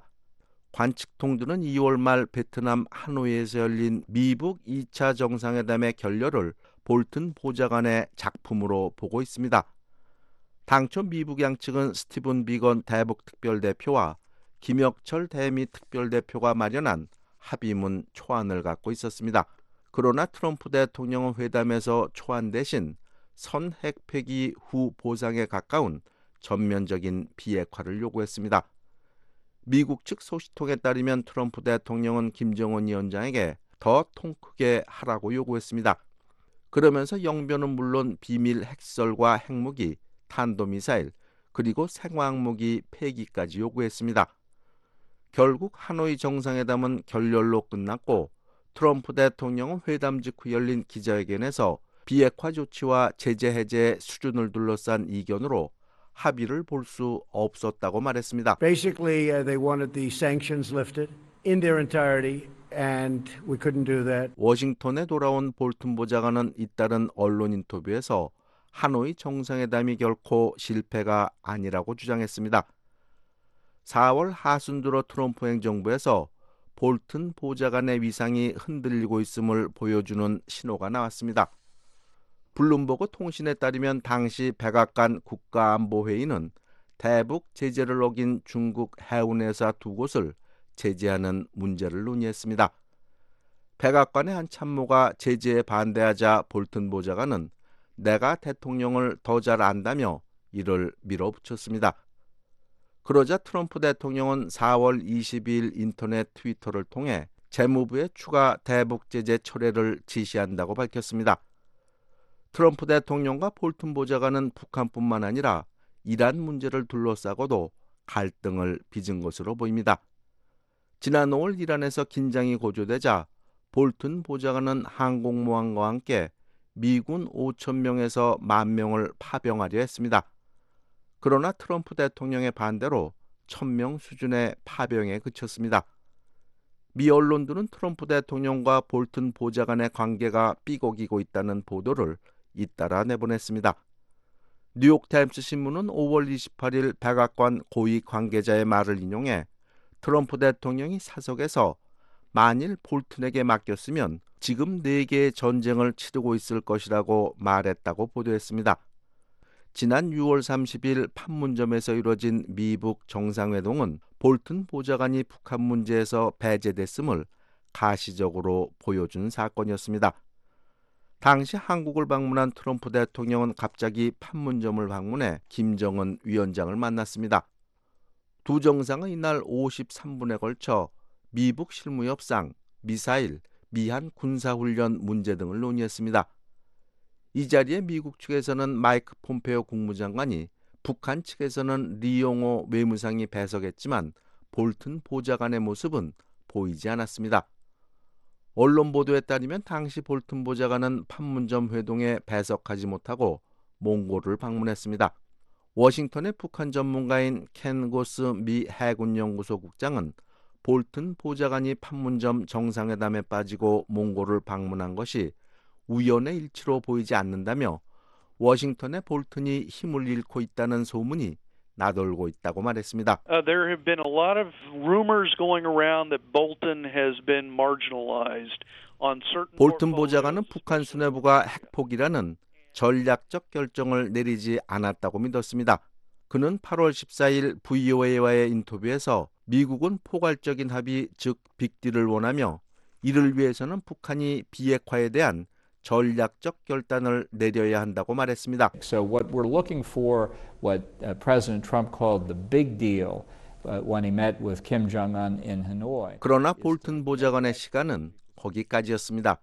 관측통들은 2월 말 베트남 하노이에서 열린 미북 2차 정상회담의 결렬을 볼튼 보좌관의 작품으로 보고 있습니다. 당초 미북 양측은 스티븐 비건 대북 특별대표와 김혁철 대미 특별대표가 마련한 합의문 초안을 갖고 있었습니다. 그러나 트럼프 대통령은 회담에서 초안 대신 선 핵폐기 후 보상에 가까운 전면적인 비핵화를 요구했습니다. 미국 측 소식통에 따르면 트럼프 대통령은 김정은 위원장에게 더 통 크게 하라고 요구했습니다. 그러면서 영변은 물론 비밀 핵시설과 핵무기, 탄도미사일, 그리고 생화학무기 폐기까지 요구했습니다. 결국 하노이 정상회담은 결렬로 끝났고 트럼프 대통령은 회담 직후 열린 기자회견에서 비핵화 조치와 제재 해제 수준을 둘러싼 이견으로 합의를 볼 수 없었다고 말했습니다. Basically, they wanted the sanctions lifted in their entirety, and we couldn't do that. 워싱턴에 돌아온 볼튼 보좌관은 잇따른 언론 인터뷰에서 하노이 정상회담이 결코 실패가 아니라고 주장했습니다. 4월 하순 들어 트럼프 행정부에서 볼튼 보좌관의 위상이 흔들리고 있음을 보여주는 신호가 나왔습니다. 블룸버그 통신에 따르면 당시 백악관 국가안보회의는 대북 제재를 어긴 중국 해운회사 2곳을 제재하는 문제를 논의했습니다. 백악관의 한 참모가 제재에 반대하자 볼튼 보좌관은 내가 대통령을 더 잘 안다며 이를 밀어붙였습니다. 그러자 트럼프 대통령은 4월 22일 인터넷 트위터를 통해 재무부의 추가 대북 제재 철회를 지시한다고 밝혔습니다. 트럼프 대통령과 볼튼 보좌관은 북한뿐만 아니라 이란 문제를 둘러싸고도 갈등을 빚은 것으로 보입니다. 지난 5월 이란에서 긴장이 고조되자 볼튼 보좌관은 항공모함과 함께 미군 5,000명에서 10,000명을 파병하려 했습니다. 그러나 트럼프 대통령의 반대로 1,000명 수준의 파병에 그쳤습니다. 미 언론들은 트럼프 대통령과 볼튼 보좌관의 관계가 삐걱이고 있다는 보도를 잇따라 내보냈습니다. 뉴욕타임스 신문은 5월 28일 백악관 고위 관계자의 말을 인용해 트럼프 대통령이 사석에서 만일 볼튼에게 맡겼으면 지금 4개의 전쟁을 치르고 있을 것이라고 말했다고 보도했습니다. 지난 6월 30일 판문점에서 이뤄진 미북 정상회동은 볼튼 보좌관이 북한 문제에서 배제됐음을 가시적으로 보여준 사건이었습니다. 당시 한국을 방문한 트럼프 대통령은 갑자기 판문점을 방문해 김정은 위원장을 만났습니다. 두 정상은 이날 53분에 걸쳐 미북 실무 협상, 미사일, 미한 군사훈련 문제 등을 논의했습니다. 이 자리에 미국 측에서는 마이크 폼페오 국무장관이, 북한 측에서는 리용호 외무상이 배석했지만 볼튼 보좌관의 모습은 보이지 않았습니다. 언론 보도에 따르면 당시 볼튼 보좌관은 판문점 회동에 배석하지 못하고 몽골을 방문했습니다. 워싱턴의 북한 전문가인 켄 고스 미 해군연구소 국장은 볼튼 보좌관이 판문점 정상회담에 빠지고 몽골을 방문한 것이 우연의 일치로 보이지 않는다며 워싱턴의 볼튼이 힘을 잃고 있다는 소문이 나돌고 있다고 말했습니다. There have been a lot of rumors going around that Bolton has been marginalized on certain. 볼튼 보좌관은 북한 수뇌부가 핵폭이라는 전략적 결정을 내리지 않았다고 믿었습니다. 그는 8월 14일 VOA와의 인터뷰에서 미국은 포괄적인 합의, 즉 빅딜을 원하며 이를 위해서는 북한이 비핵화에 대한 전략적 결단을 내려야 한다고 말했습니다. So what we're looking for, what President Trump called the big deal when he met with Kim Jong-un in Hanoi. 그러나 볼튼 보좌관의 시간은 거기까지였습니다.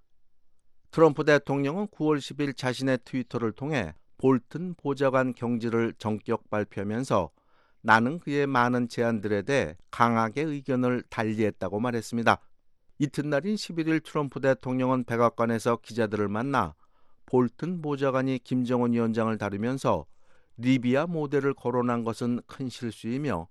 트럼프 대통령은 9월 10일 자신의 트위터를 통해 볼튼 보좌관 경질을 전격 발표하면서 나는 그의 많은 제안들에 대해 강하게 의견을 달리했다고 말했습니다. 이튿날인 11일 트럼프 대통령은 백악관에서 기자들을 만나 볼튼 보좌관이 김정은 위원장을 다루면서 리비아 모델을 거론한 것은 큰 실수이며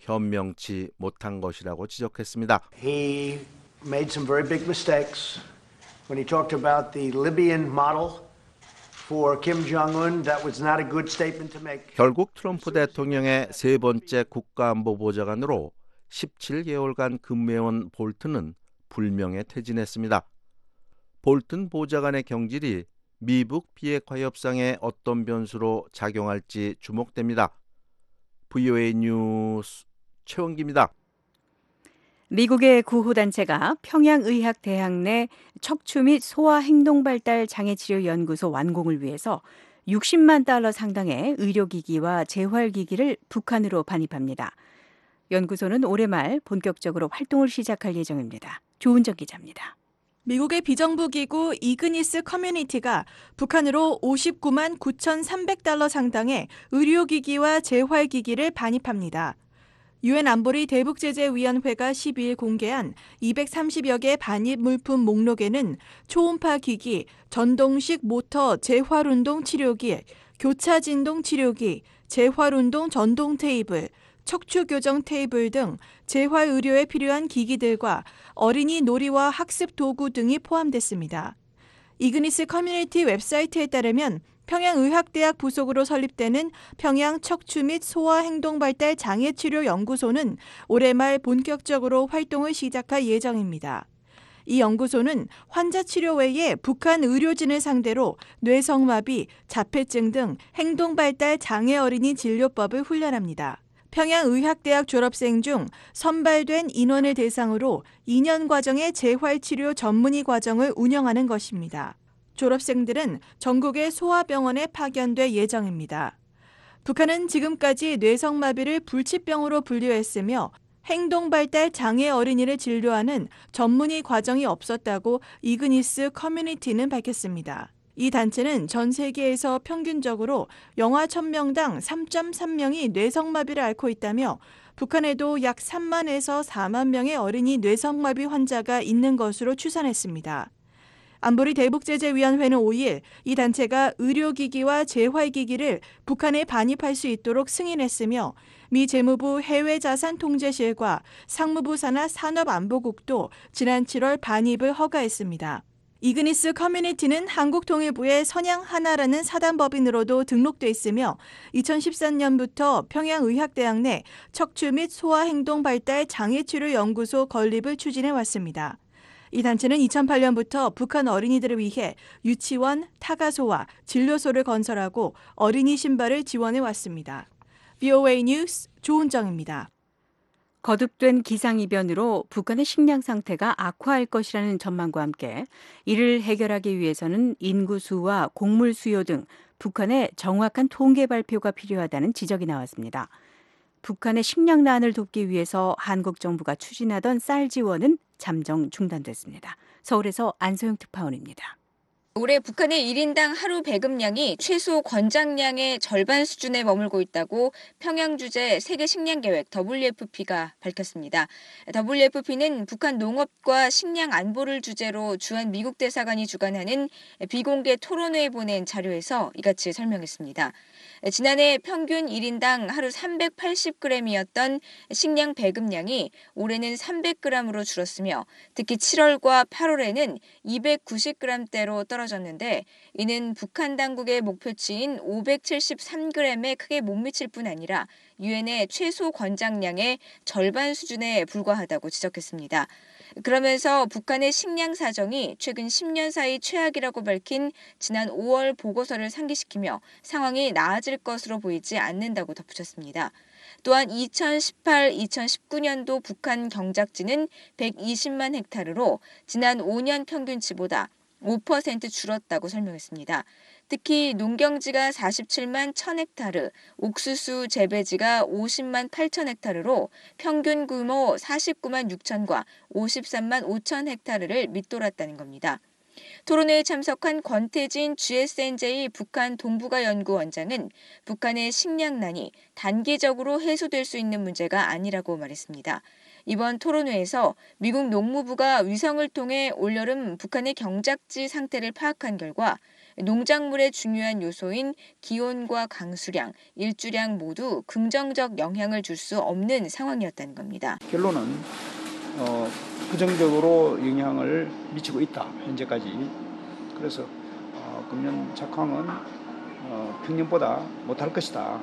현명치 못한 것이라고 지적했습니다. He made some very big mistakes when he talked about the Libyan model for Kim Jong-un. That was not a good statement to make. 결국 트럼프 대통령의 세 번째 국가안보보좌관으로 17개월간 근무해온 볼튼은 불명예 퇴진했습니다. 볼튼 보좌관의 경질이 미북 비핵화 협상에 어떤 변수로 작용할지 주목됩니다. VOA 뉴스 최원기입니다. 미국의 구호단체가 평양의학대학 내 척추 및 소아 행동발달 장애치료연구소 완공을 위해서 60만 달러 상당의 의료기기와 재활기기를 북한으로 반입합니다. 연구소는 올해 말 본격적으로 활동을 시작할 예정입니다. 조은정 기자입니다. 미국의 비정부 기구 이그니스 커뮤니티가 북한으로 59만 9,300달러 상당의 의료기기와 재활기기를 반입합니다. 유엔 안보리 대북제재위원회가 12일 공개한 230여 개 반입 물품 목록에는 초음파 기기, 전동식 모터 재활운동 치료기, 교차진동 치료기, 재활운동 전동 테이블, 척추 교정 테이블 등 재활 의료에 필요한 기기들과 어린이 놀이와 학습 도구 등이 포함됐습니다. 이그니스 커뮤니티 웹사이트에 따르면 평양의학대학 부속으로 설립되는 평양 척추 및 소아 행동발달 장애치료연구소는 올해 말 본격적으로 활동을 시작할 예정입니다. 이 연구소는 환자 치료 외에 북한 의료진을 상대로 뇌성마비, 자폐증 등 행동발달 장애 어린이 진료법을 훈련합니다. 평양의학대학 졸업생 중 선발된 인원을 대상으로 2년 과정의 재활치료 전문의 과정을 운영하는 것입니다. 졸업생들은 전국의 소아병원에 파견될 예정입니다. 북한은 지금까지 뇌성마비를 불치병으로 분류했으며 행동발달 장애 어린이를 진료하는 전문의 과정이 없었다고 이그니스 커뮤니티는 밝혔습니다. 이 단체는 전 세계에서 평균적으로 영아 1000명당 3.3명이 뇌성마비를 앓고 있다며 북한에도 약 3만에서 4만 명의 어린이 뇌성마비 환자가 있는 것으로 추산했습니다. 안보리 대북제재위원회는 5일 이 단체가 의료기기와 재활기기를 북한에 반입할 수 있도록 승인했으며 미 재무부 해외자산통제실과 상무부 산하 산업안보국도 지난 7월 반입을 허가했습니다. 이그니스 커뮤니티는 한국통일부의 선양하나라는 사단법인으로도 등록돼 있으며 2013년부터 평양의학대학 내 척추 및 소아행동발달 장애치료연구소 건립을 추진해 왔습니다. 이 단체는 2008년부터 북한 어린이들을 위해 유치원, 타가소와 진료소를 건설하고 어린이 신발을 지원해 왔습니다. VOA 뉴스 조은정입니다. 거듭된 기상이변으로 북한의 식량 상태가 악화할 것이라는 전망과 함께 이를 해결하기 위해서는 인구수와 곡물 수요 등 북한의 정확한 통계 발표가 필요하다는 지적이 나왔습니다. 북한의 식량난을 돕기 위해서 한국 정부가 추진하던 쌀 지원은 잠정 중단됐습니다. 서울에서 안소영 특파원입니다. 올해 북한의 1인당 하루 배급량이 최소 권장량의 절반 수준에 머물고 있다고 평양주재 세계식량계획 WFP가 밝혔습니다. WFP는 북한 농업과 식량 안보를 주제로 주한 미국 대사관이 주관하는 비공개 토론회에 보낸 자료에서 이같이 설명했습니다. 지난해 평균 1인당 하루 380g이었던 식량 배급량이 올해는 300g으로 줄었으며 특히 7월과 8월에는 290g대로 떨어졌는데 이는 북한 당국의 목표치인 573g에 크게 못 미칠 뿐 아니라 유엔의 최소 권장량의 절반 수준에 불과하다고 지적했습니다. 그러면서 북한의 식량 사정이 최근 10년 사이 최악이라고 밝힌 지난 5월 보고서를 상기시키며 상황이 나아질 것으로 보이지 않는다고 덧붙였습니다. 또한 2018-2019년도 북한 경작지는 120만 헥타르로 지난 5년 평균치보다 5% 줄었다고 설명했습니다. 특히 농경지가 47만 1000헥타르, 옥수수 재배지가 50만 8천 헥타르로 평균 규모 49만 6천과 53만 5천 헥타르를 밑돌았다는 겁니다. 토론회에 참석한 권태진 GSNJ 북한 동북아 연구원장은 북한의 식량난이 단기적으로 해소될 수 있는 문제가 아니라고 말했습니다. 이번 토론회에서 미국 농무부가 위성을 통해 올여름 북한의 경작지 상태를 파악한 결과 농작물의 중요한 요소인 기온과 강수량, 일주량 모두 긍정적 영향을 줄 수 없는 상황이었다는 겁니다. 결론은 부정적으로 영향을 미치고 있다, 현재까지. 그래서 금년 작황은 평년보다 못할 것이다.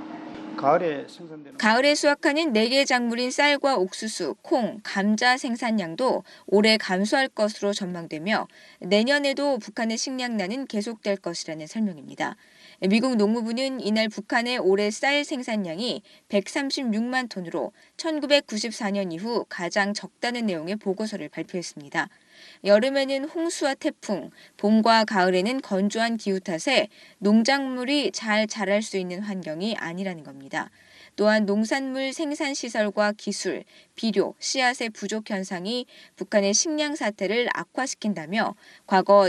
가을에 수확하는 4개 작물인 쌀과 옥수수, 콩, 감자 생산량도 올해 감소할 것으로 전망되며 내년에도 북한의 식량난은 계속될 것이라는 설명입니다. 미국 농무부는 이날 북한의 올해 쌀 생산량이 136만 톤으로 1994년 이후 가장 적다는 내용의 보고서를 발표했습니다. 여름에는 홍수와 태풍, 봄과 가을에는 건조한 기후 탓에 농작물이 잘 자랄 수 있는 환경이 아니라는 겁니다. 또한 농산물 생산 시설과 기술, 비료, 씨앗의 부족 현상이 북한의 식량 사태를 악화시킨다며 과거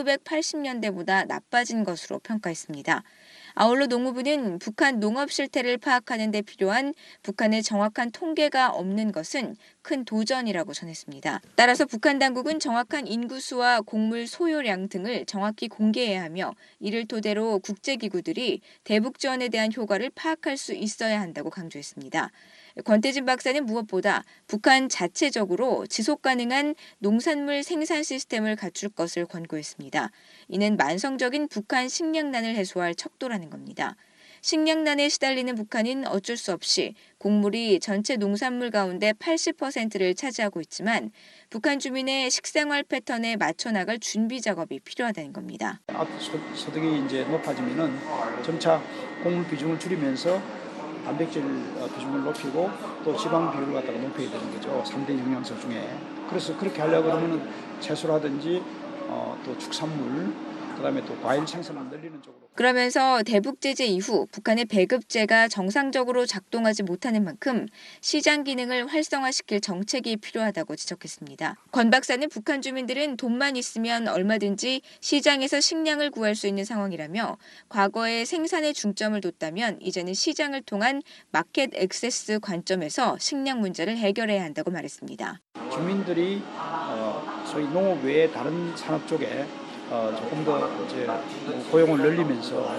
1980년대보다 나빠진 것으로 평가했습니다. 아울러 농무부는 북한 농업 실태를 파악하는 데 필요한 북한의 정확한 통계가 없는 것은 큰 도전이라고 전했습니다. 따라서 북한 당국은 정확한 인구수와 곡물 소요량 등을 정확히 공개해야 하며 이를 토대로 국제기구들이 대북 지원에 대한 효과를 파악할 수 있어야 한다고 강조했습니다. 권태진 박사는 무엇보다 북한 자체적으로 지속 가능한 농산물 생산 시스템을 갖출 것을 권고했습니다. 이는 만성적인 북한 식량난을 해소할 척도라는 겁니다. 식량난에 시달리는 북한은 어쩔 수 없이 곡물이 전체 농산물 가운데 80%를 차지하고 있지만 북한 주민의 식생활 패턴에 맞춰 나갈 준비 작업이 필요하다는 겁니다. 소득이 이제 높아지면은 점차 곡물 비중을 줄이면서 단백질 비중을 높이고 또 지방 비율을 갖다가 높여야 되는 거죠. 3대 영양소 중에. 그래서 그렇게 하려고 그러면은 채소라든지 또 축산물, 그다음에 또 과일 생산을 늘리는 쪽으로. 그러면서 대북 제재 이후 북한의 배급제가 정상적으로 작동하지 못하는 만큼 시장 기능을 활성화시킬 정책이 필요하다고 지적했습니다. 권 박사는 북한 주민들은 돈만 있으면 얼마든지 시장에서 식량을 구할 수 있는 상황이라며 과거에 생산에 중점을 뒀다면 이제는 시장을 통한 마켓 액세스 관점에서 식량 문제를 해결해야 한다고 말했습니다. 주민들이 소위 농업 외에 다른 산업 쪽에 조금 더 이제 고용을 늘리면서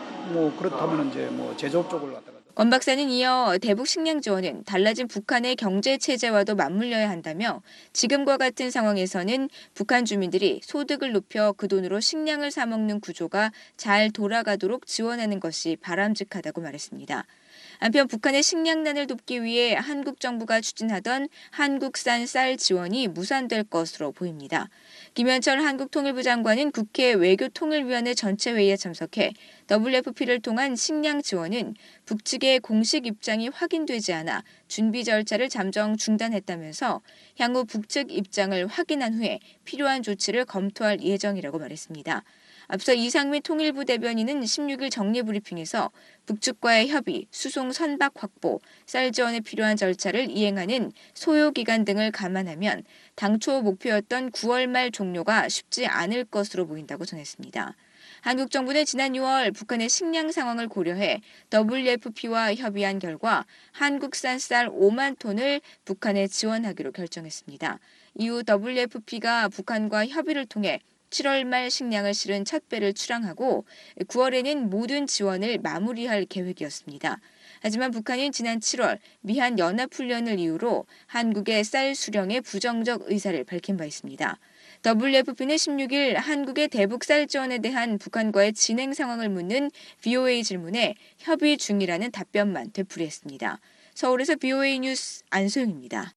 그렇다면 이제 제조업 쪽을 갖다가. 권 박사는 이어 대북 식량 지원은 달라진 북한의 경제 체제와도 맞물려야 한다며 지금과 같은 상황에서는 북한 주민들이 소득을 높여 그 돈으로 식량을 사 먹는 구조가 잘 돌아가도록 지원하는 것이 바람직하다고 말했습니다. 한편 북한의 식량난을 돕기 위해 한국 정부가 추진하던 한국산 쌀 지원이 무산될 것으로 보입니다. 김현철 한국통일부 장관은 국회 외교통일위원회 전체 회의에 참석해 WFP를 통한 식량 지원은 북측의 공식 입장이 확인되지 않아 준비 절차를 잠정 중단했다면서 향후 북측 입장을 확인한 후에 필요한 조치를 검토할 예정이라고 말했습니다. 앞서 이상민 통일부 대변인은 16일 정례 브리핑에서 북측과의 협의, 수송 선박 확보, 쌀 지원에 필요한 절차를 이행하는 소요 기간 등을 감안하면 당초 목표였던 9월 말 종료가 쉽지 않을 것으로 보인다고 전했습니다. 한국 정부는 지난 6월 북한의 식량 상황을 고려해 WFP와 협의한 결과 한국산 쌀 5만 톤을 북한에 지원하기로 결정했습니다. 이후 WFP가 북한과 협의를 통해 7월 말 식량을 실은 첫 배를 출항하고 9월에는 모든 지원을 마무리할 계획이었습니다. 하지만 북한은 지난 7월 미한 연합훈련을 이유로 한국의 쌀 수령에 부정적 의사를 밝힌 바 있습니다. WFP는 16일 한국의 대북 쌀 지원에 대한 북한과의 진행 상황을 묻는 VOA 질문에 협의 중이라는 답변만 되풀이했습니다. 서울에서 VOA 뉴스 안소영입니다.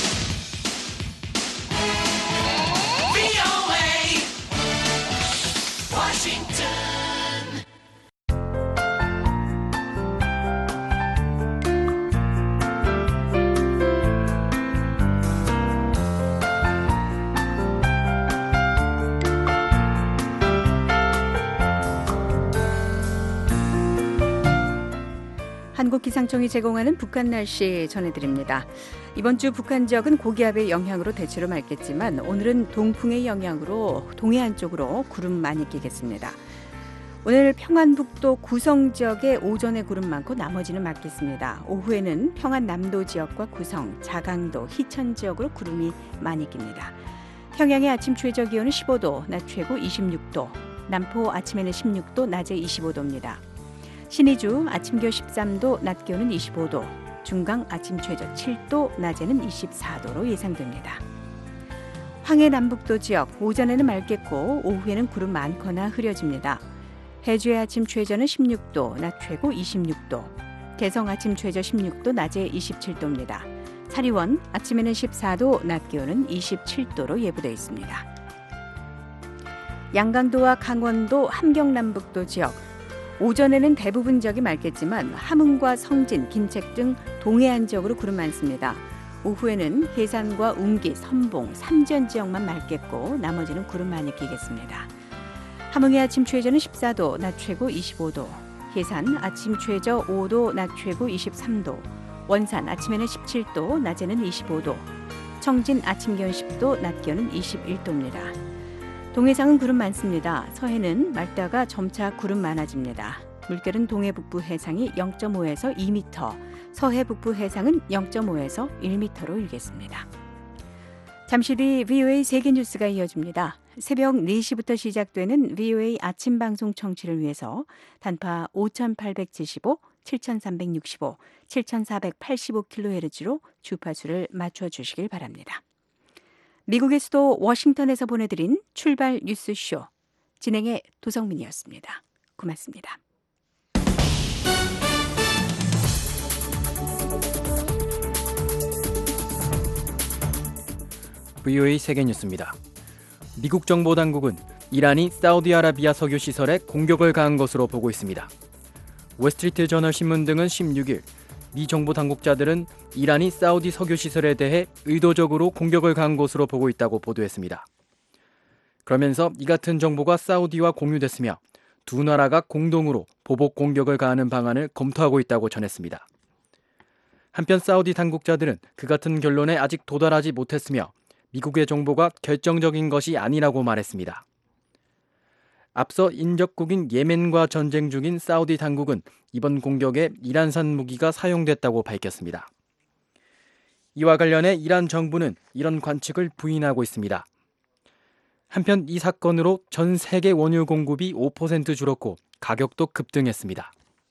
한국기상청이 제공하는 북한 날씨 전해드립니다. 이번 주 북한 지역은 고기압의 영향으로 대체로 맑겠지만 오늘은 동풍의 영향으로 동해안 쪽으로 구름 많이 끼겠습니다. 오늘 평안북도 구성 지역에 오전에 구름 많고 나머지는 맑겠습니다. 오후에는 평안남도 지역과 구성, 자강도, 희천 지역으로 구름이 많이 낍니다. 평양의 아침 최저 기온은 15도, 낮 최고 26도, 남포 아침에는 16도, 낮에 25도입니다. 신의주 아침 기온 13도, 낮 기온은 25도, 중강 아침 최저 7도, 낮에는 24도로 예상됩니다. 황해 남북도 지역 오전에는 맑겠고 오후에는 구름 많거나 흐려집니다. 해주의 아침 최저는 16도, 낮 최고 26도, 개성 아침 최저 16도, 낮에 27도입니다. 사리원 아침에는 14도, 낮 기온은 27도로 예보되어 있습니다. 양강도와 강원도 함경남북도 지역 오전에는 대부분 지역이 맑겠지만 함흥과 성진, 김책 등 동해안 지역으로 구름 많습니다. 오후에는 해산과 운기, 선봉, 삼전 지역만 맑겠고 나머지는 구름 많이 끼겠습니다. 함흥의 아침 최저는 14도, 낮 최고 25도, 해산 아침 최저 5도, 낮 최고 23도, 원산 아침에는 17도, 낮에는 25도, 청진 아침 기온 10도, 낮 기온은 21도입니다. 동해상은 구름 많습니다. 서해는 맑다가 점차 구름 많아집니다. 물결은 동해 북부 해상이 0.5에서 2m, 서해 북부 해상은 0.5에서 1m로 일겠습니다. 잠시 뒤 VOA 세계뉴스가 이어집니다. 새벽 4시부터 시작되는 VOA 아침 방송 청취를 위해서 단파 5875, 7365, 7485kHz로 주파수를 맞춰주시길 바랍니다. 미국의 수도 워싱턴에서 보내드린 출발 뉴스쇼 진행의 도성민이었습니다. 고맙습니다. VOA 세계뉴스입니다. 미국 정보당국은 이란이 사우디아라비아 석유 시설에 공격을 가한 것으로 보고 있습니다. 월스트리트 저널 신문 등은 16일 미 정보 당국자들은 이란이 사우디 석유 시설에 대해 의도적으로 공격을 가한 것으로 보고 있다고 보도했습니다. 그러면서 이 같은 정보가 사우디와 공유됐으며 두 나라가 공동으로 보복 공격을 가하는 방안을 검토하고 있다고 전했습니다. 한편 사우디 당국자들은 그 같은 결론에 아직 도달하지 못했으며 미국의 정보가 결정적인 것이 아니라고 말했습니다. 앞서 인접국인 예멘과 전쟁 중인 사우디 당국은 이번 공격에 이란산 무기가 사용됐다고 밝혔습니다. 이와 관련해 이란 정부는 이런 관측을 부인하고 있습니다. 한편 이 사건으로 전 세계 원유 공급이 5% 줄었고 가격도 급등했습니다.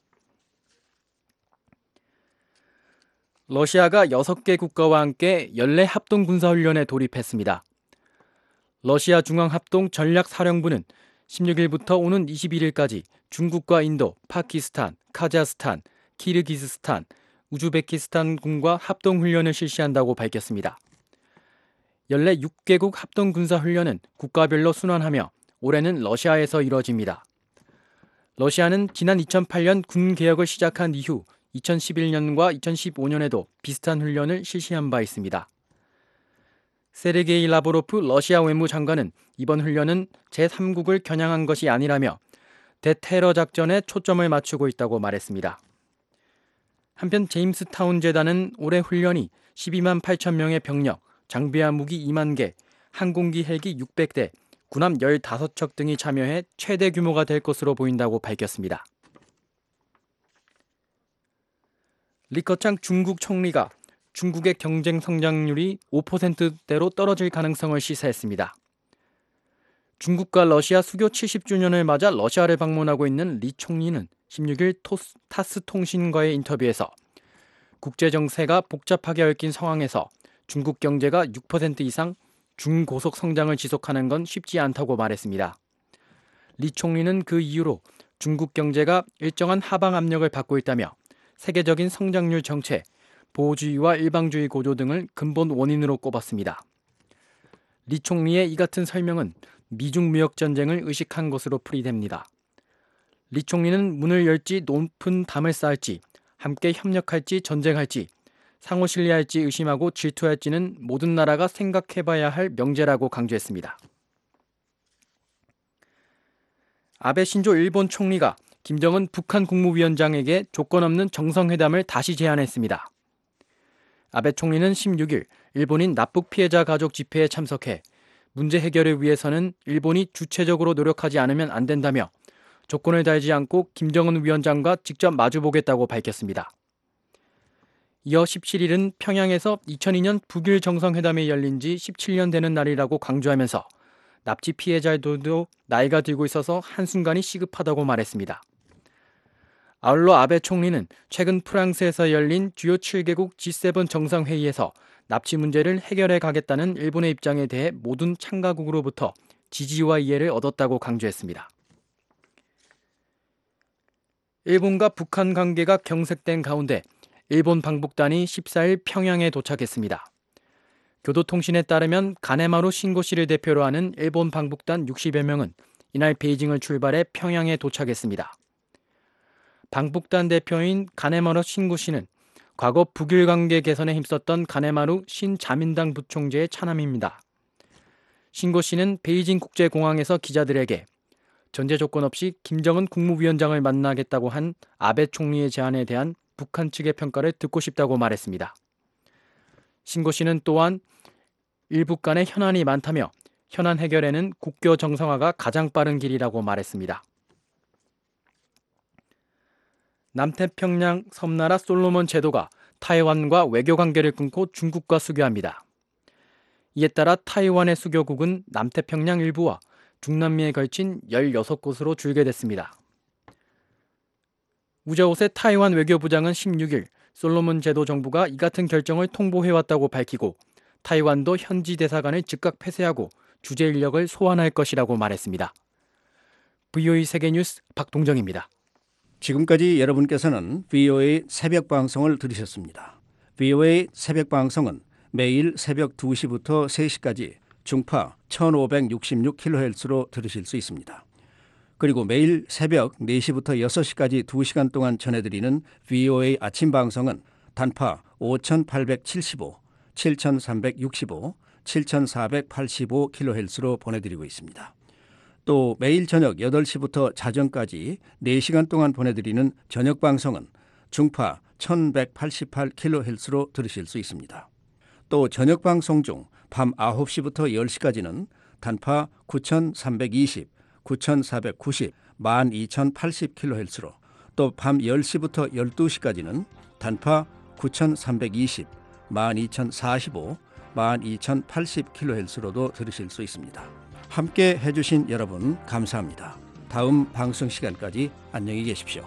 러시아가 6개 국가와 함께 연례 합동군사훈련에 돌입했습니다. 러시아 중앙합동 전략사령부는 16일부터 오는 21일까지 중국과 인도, 파키스탄, 카자흐스탄, 키르기즈스탄, 우즈베키스탄군과 합동훈련을 실시한다고 밝혔습니다. 연례 6개국 합동군사훈련은 국가별로 순환하며 올해는 러시아에서 이뤄집니다. 러시아는 지난 2008년 군개혁을 시작한 이후 2011년과 2015년에도 비슷한 훈련을 실시한 바 있습니다. 세르게이 라브로프 러시아 외무장관은 이번 훈련은 제3국을 겨냥한 것이 아니라며 대테러 작전에 초점을 맞추고 있다고 말했습니다. 한편 제임스타운 재단은 올해 훈련이 12만 8천 명의 병력, 장비와 무기 2만 개, 항공기 헬기 600대, 군함 15척 등이 참여해 최대 규모가 될 것으로 보인다고 밝혔습니다. 리커창 중국 총리가 중국의 경쟁 성장률이 5%대로 떨어질 가능성을 시사했습니다. 중국과 러시아 수교 70주년을 맞아 러시아를 방문하고 있는 리 총리는 16일 타스 통신과의 인터뷰에서 국제 정세가 복잡하게 얽힌 상황에서 중국 경제가 6% 이상 중고속 성장을 지속하는 건 쉽지 않다고 말했습니다. 리 총리는 그 이유로 중국 경제가 일정한 하방 압력을 받고 있다며 세계적인 성장률 정체, 보호주의와 일방주의 고조 등을 근본 원인으로 꼽았습니다. 리 총리의 이 같은 설명은 미중 무역 전쟁을 의식한 것으로 풀이됩니다. 리 총리는 문을 열지 높은 담을 쌓을지, 함께 협력할지 전쟁할지, 상호 신뢰할지 의심하고 질투할지는 모든 나라가 생각해봐야 할 명제라고 강조했습니다. 아베 신조 일본 총리가 김정은 북한 국무위원장에게 조건 없는 정상회담을 다시 제안했습니다. 아베 총리는 16일 일본인 납북 피해자 가족 집회에 참석해 문제 해결을 위해서는 일본이 주체적으로 노력하지 않으면 안 된다며 조건을 달지 않고 김정은 위원장과 직접 마주보겠다고 밝혔습니다. 이어 17일은 평양에서 2002년 북일 정상회담이 열린 지 17년 되는 날이라고 강조하면서 납치 피해자들도 나이가 들고 있어서 한순간이 시급하다고 말했습니다. 아울러 아베 총리는 최근 프랑스에서 열린 주요 7개국 G7 정상회의에서 납치 문제를 해결해 가겠다는 일본의 입장에 대해 모든 참가국으로부터 지지와 이해를 얻었다고 강조했습니다. 일본과 북한 관계가 경색된 가운데 일본 방북단이 14일 평양에 도착했습니다. 교도통신에 따르면 가네마루 신고시를 대표로 하는 일본 방북단 60여 명은 이날 베이징을 출발해 평양에 도착했습니다. 방북단 대표인 가네마루 신고시는 과거 북일 관계 개선에 힘썼던 가네마루 신자민당 부총재의 차남입니다. 신고시는 베이징 국제공항에서 기자들에게 전제 조건 없이 김정은 국무위원장을 만나겠다고 한 아베 총리의 제안에 대한 북한 측의 평가를 듣고 싶다고 말했습니다. 신고시는 또한 일북 간의 현안이 많다며 현안 해결에는 국교 정상화가 가장 빠른 길이라고 말했습니다. 남태평양 섬나라 솔로몬 제도가 타이완과 외교 관계를 끊고 중국과 수교합니다. 이에 따라 타이완의 수교국은 남태평양 일부와 중남미에 걸친 16곳으로 줄게 됐습니다. 우자오세 타이완 외교부장은 16일 솔로몬 제도 정부가 이 같은 결정을 통보해왔다고 밝히고 타이완도 현지 대사관을 즉각 폐쇄하고 주재 인력을 소환할 것이라고 말했습니다. VOA 세계뉴스 박동정입니다. 지금까지 여러분께서는 VOA 새벽 방송을 들으셨습니다. VOA 새벽 방송은 매일 새벽 2시부터 3시까지 중파 1566kHz로 들으실 수 있습니다. 그리고 매일 새벽 4시부터 6시까지 2시간 동안 전해드리는 VOA 아침 방송은 단파 5875, 7365, 7485kHz로 보내드리고 있습니다. 또 매일 저녁 8시부터 자정까지 4시간 동안 보내드리는 저녁 방송은 중파 1188kHz로 들으실 수 있습니다. 또 저녁 방송 중 밤 9시부터 10시까지는 단파 9320, 9490, 12080kHz로 또 밤 10시부터 12시까지는 단파 9320, 12045, 12080kHz로도 들으실 수 있습니다. 함께 해주신 여러분 감사합니다. 다음 방송 시간까지 안녕히 계십시오.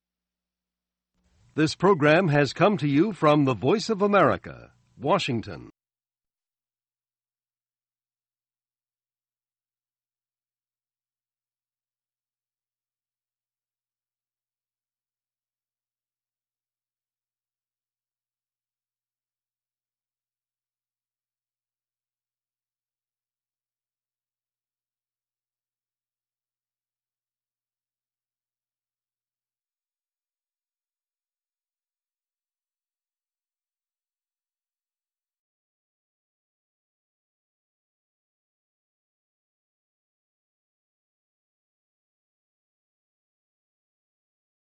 This program has come to you from the Voice of America, Washington.